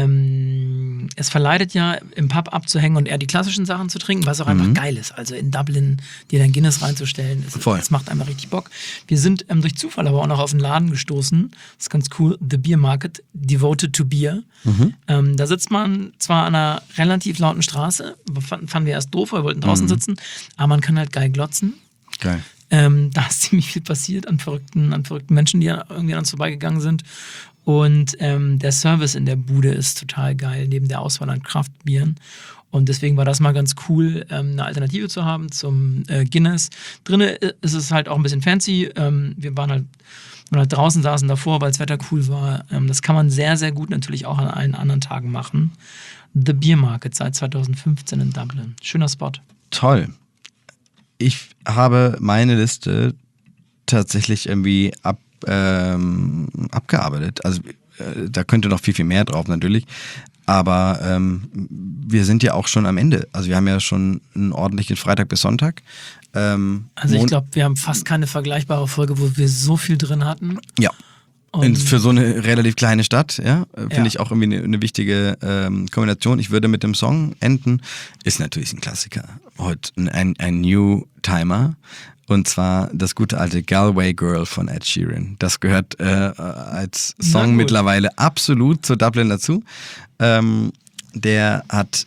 Speaker 3: Es verleitet ja, im Pub abzuhängen und eher die klassischen Sachen zu trinken, was auch einfach geil ist. Also in Dublin dir dein Guinness reinzustellen, das macht einfach richtig Bock. Wir sind durch Zufall aber auch noch auf einen Laden gestoßen. Das ist ganz cool. The Beer Market, devoted to Beer. Da sitzt man zwar an einer relativ lauten Straße, fanden wir erst doof, wir wollten draußen sitzen, aber man kann halt geil glotzen.
Speaker 2: Geil.
Speaker 3: Da ist ziemlich viel passiert an verrückten Menschen, die irgendwie an uns vorbeigegangen sind. Und der Service in der Bude ist total geil, neben der Auswahl an Kraftbieren. Und deswegen war das mal ganz cool, eine Alternative zu haben zum Guinness. Drinnen ist es halt auch ein bisschen fancy. Wir waren halt draußen, saßen davor, weil das Wetter cool war. Das kann man sehr, sehr gut natürlich auch an allen anderen Tagen machen. The Beer Market seit 2015 in Dublin. Schöner Spot.
Speaker 2: Toll. Ich habe meine Liste tatsächlich irgendwie abgearbeitet. Also da könnte noch viel, viel mehr drauf natürlich. Aber wir sind ja auch schon am Ende. Also wir haben ja schon einen ordentlichen Freitag bis Sonntag.
Speaker 3: Also ich glaube, wir haben fast keine vergleichbare Folge, wo wir so viel drin hatten.
Speaker 2: Ja. Für so eine relativ kleine Stadt, ja, finde ich auch irgendwie eine wichtige Kombination. Ich würde mit dem Song enden. Ist natürlich ein Klassiker. Heute ein New-Timer. Und zwar das gute alte Galway Girl von Ed Sheeran. Das gehört als Song mittlerweile absolut zu Dublin dazu. Der hat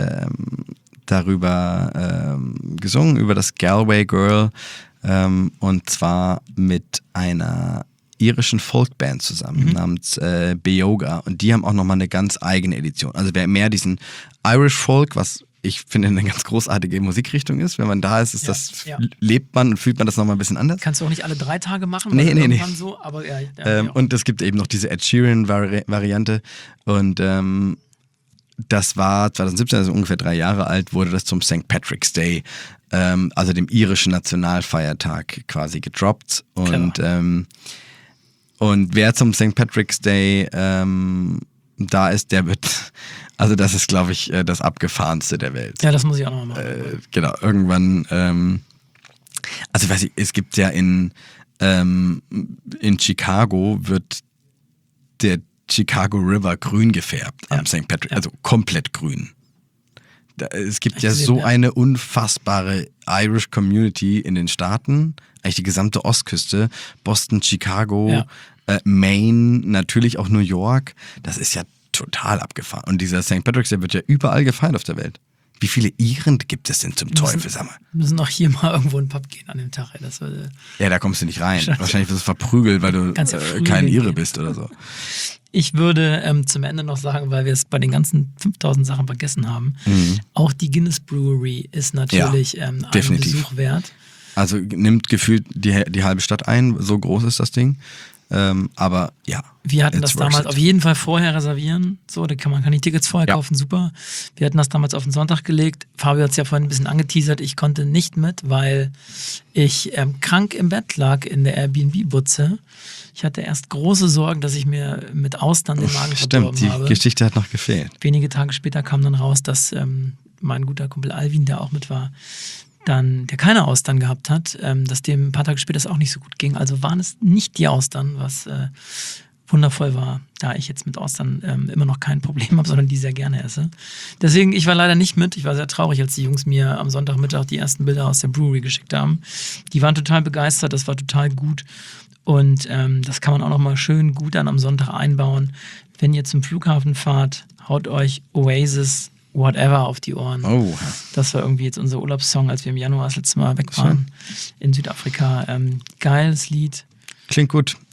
Speaker 2: darüber gesungen, über das Galway Girl. Und zwar mit einer irischen Folkband zusammen, namens Beoga. Und die haben auch nochmal eine ganz eigene Edition. Also wer mehr diesen Irish Folk, was ich finde eine ganz großartige Musikrichtung ist, wenn man da ist, lebt man und fühlt man das nochmal ein bisschen anders.
Speaker 3: Kannst du auch nicht alle 3 Tage machen?
Speaker 2: Nee.
Speaker 3: So, aber
Speaker 2: und es gibt eben noch diese Ed Sheeran-Variante. Und das war 2017, also ungefähr 3 Jahre alt, wurde das zum St. Patrick's Day, also dem irischen Nationalfeiertag quasi gedroppt. Und wer zum St. Patrick's Day da ist, der wird, also das ist, glaube ich, das Abgefahrenste der Welt.
Speaker 3: Ja, das muss ich auch nochmal machen.
Speaker 2: Genau, irgendwann, also ich weiß nicht, es gibt ja in Chicago wird der Chicago River grün gefärbt am St. Patrick, also komplett grün. Es gibt so eine unfassbare Irish Community in den Staaten, eigentlich die gesamte Ostküste, Boston, Chicago, Maine, natürlich auch New York. Das ist ja total abgefahren. Und dieser St. Patrick's Day wird ja überall gefeiert auf der Welt. Wie viele Iren gibt es denn zum Teufel, sag mal?
Speaker 3: Wir müssen auch hier mal irgendwo in den Pub gehen an dem Tag.
Speaker 2: Ja, da kommst du nicht rein. Wahrscheinlich wirst du verprügelt, weil du kein Ire bist oder so.
Speaker 3: Ich würde zum Ende noch sagen, weil wir es bei den ganzen 5000 Sachen vergessen haben, auch die Guinness Brewery ist natürlich einen Besuch wert.
Speaker 2: Also nimmt gefühlt die halbe Stadt ein, so groß ist das Ding. Aber ja.
Speaker 3: Wir hatten das damals auf jeden Fall vorher reservieren. So, kann die Tickets vorher kaufen, super. Wir hatten das damals auf den Sonntag gelegt. Fabio hat es ja vorhin ein bisschen angeteasert. Ich konnte nicht mit, weil ich krank im Bett lag in der Airbnb-Butze. Ich hatte erst große Sorgen, dass ich mir mit Austern den Magen verdorben habe.
Speaker 2: Stimmt, die Geschichte hat noch gefehlt.
Speaker 3: Wenige Tage später kam dann raus, dass mein guter Kumpel Alvin, der auch mit war, der keine Austern gehabt hat, dass dem ein paar Tage später es auch nicht so gut ging. Also waren es nicht die Austern, was wundervoll war, da ich jetzt mit Austern immer noch kein Problem habe, sondern die sehr gerne esse. Deswegen, ich war leider nicht mit. Ich war sehr traurig, als die Jungs mir am Sonntagmittag die ersten Bilder aus der Brewery geschickt haben. Die waren total begeistert, das war total gut. Und das kann man auch nochmal schön gut dann am Sonntag einbauen. Wenn ihr zum Flughafen fahrt, haut euch Oasis Whatever auf die Ohren.
Speaker 2: Oh.
Speaker 3: Das war irgendwie jetzt unser Urlaubssong, als wir im Januar das letzte Mal weg waren in Südafrika. Geiles Lied.
Speaker 2: Klingt gut.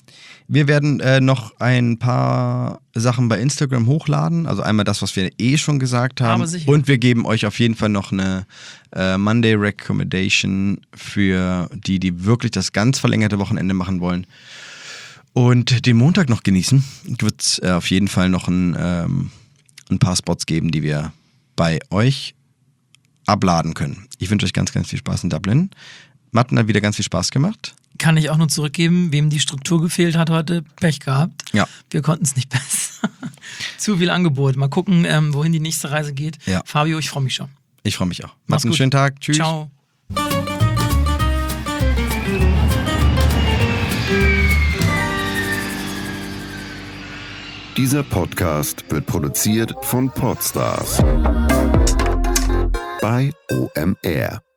Speaker 2: Wir werden noch ein paar Sachen bei Instagram hochladen. Also einmal das, was wir schon gesagt haben.
Speaker 3: Aber sicher.
Speaker 2: Und wir geben euch auf jeden Fall noch eine Monday Recommendation für die wirklich das ganz verlängerte Wochenende machen wollen. Und den Montag noch genießen. Wird es auf jeden Fall noch ein paar Spots geben, die wir bei euch abladen können. Ich wünsche euch ganz, ganz viel Spaß in Dublin. Martin hat wieder ganz viel Spaß gemacht.
Speaker 3: Kann ich auch nur zurückgeben, wem die Struktur gefehlt hat heute, Pech gehabt.
Speaker 2: Ja.
Speaker 3: Wir konnten es nicht besser. Zu viel Angebot. Mal gucken, wohin die nächste Reise geht.
Speaker 2: Ja.
Speaker 3: Fabio, ich freue mich schon.
Speaker 2: Ich freue mich auch.
Speaker 3: Mach's
Speaker 2: Macht einen
Speaker 3: gut.
Speaker 2: schönen Tag. Tschüss.
Speaker 3: Ciao.
Speaker 4: Dieser Podcast wird produziert von Podstars bei OMR.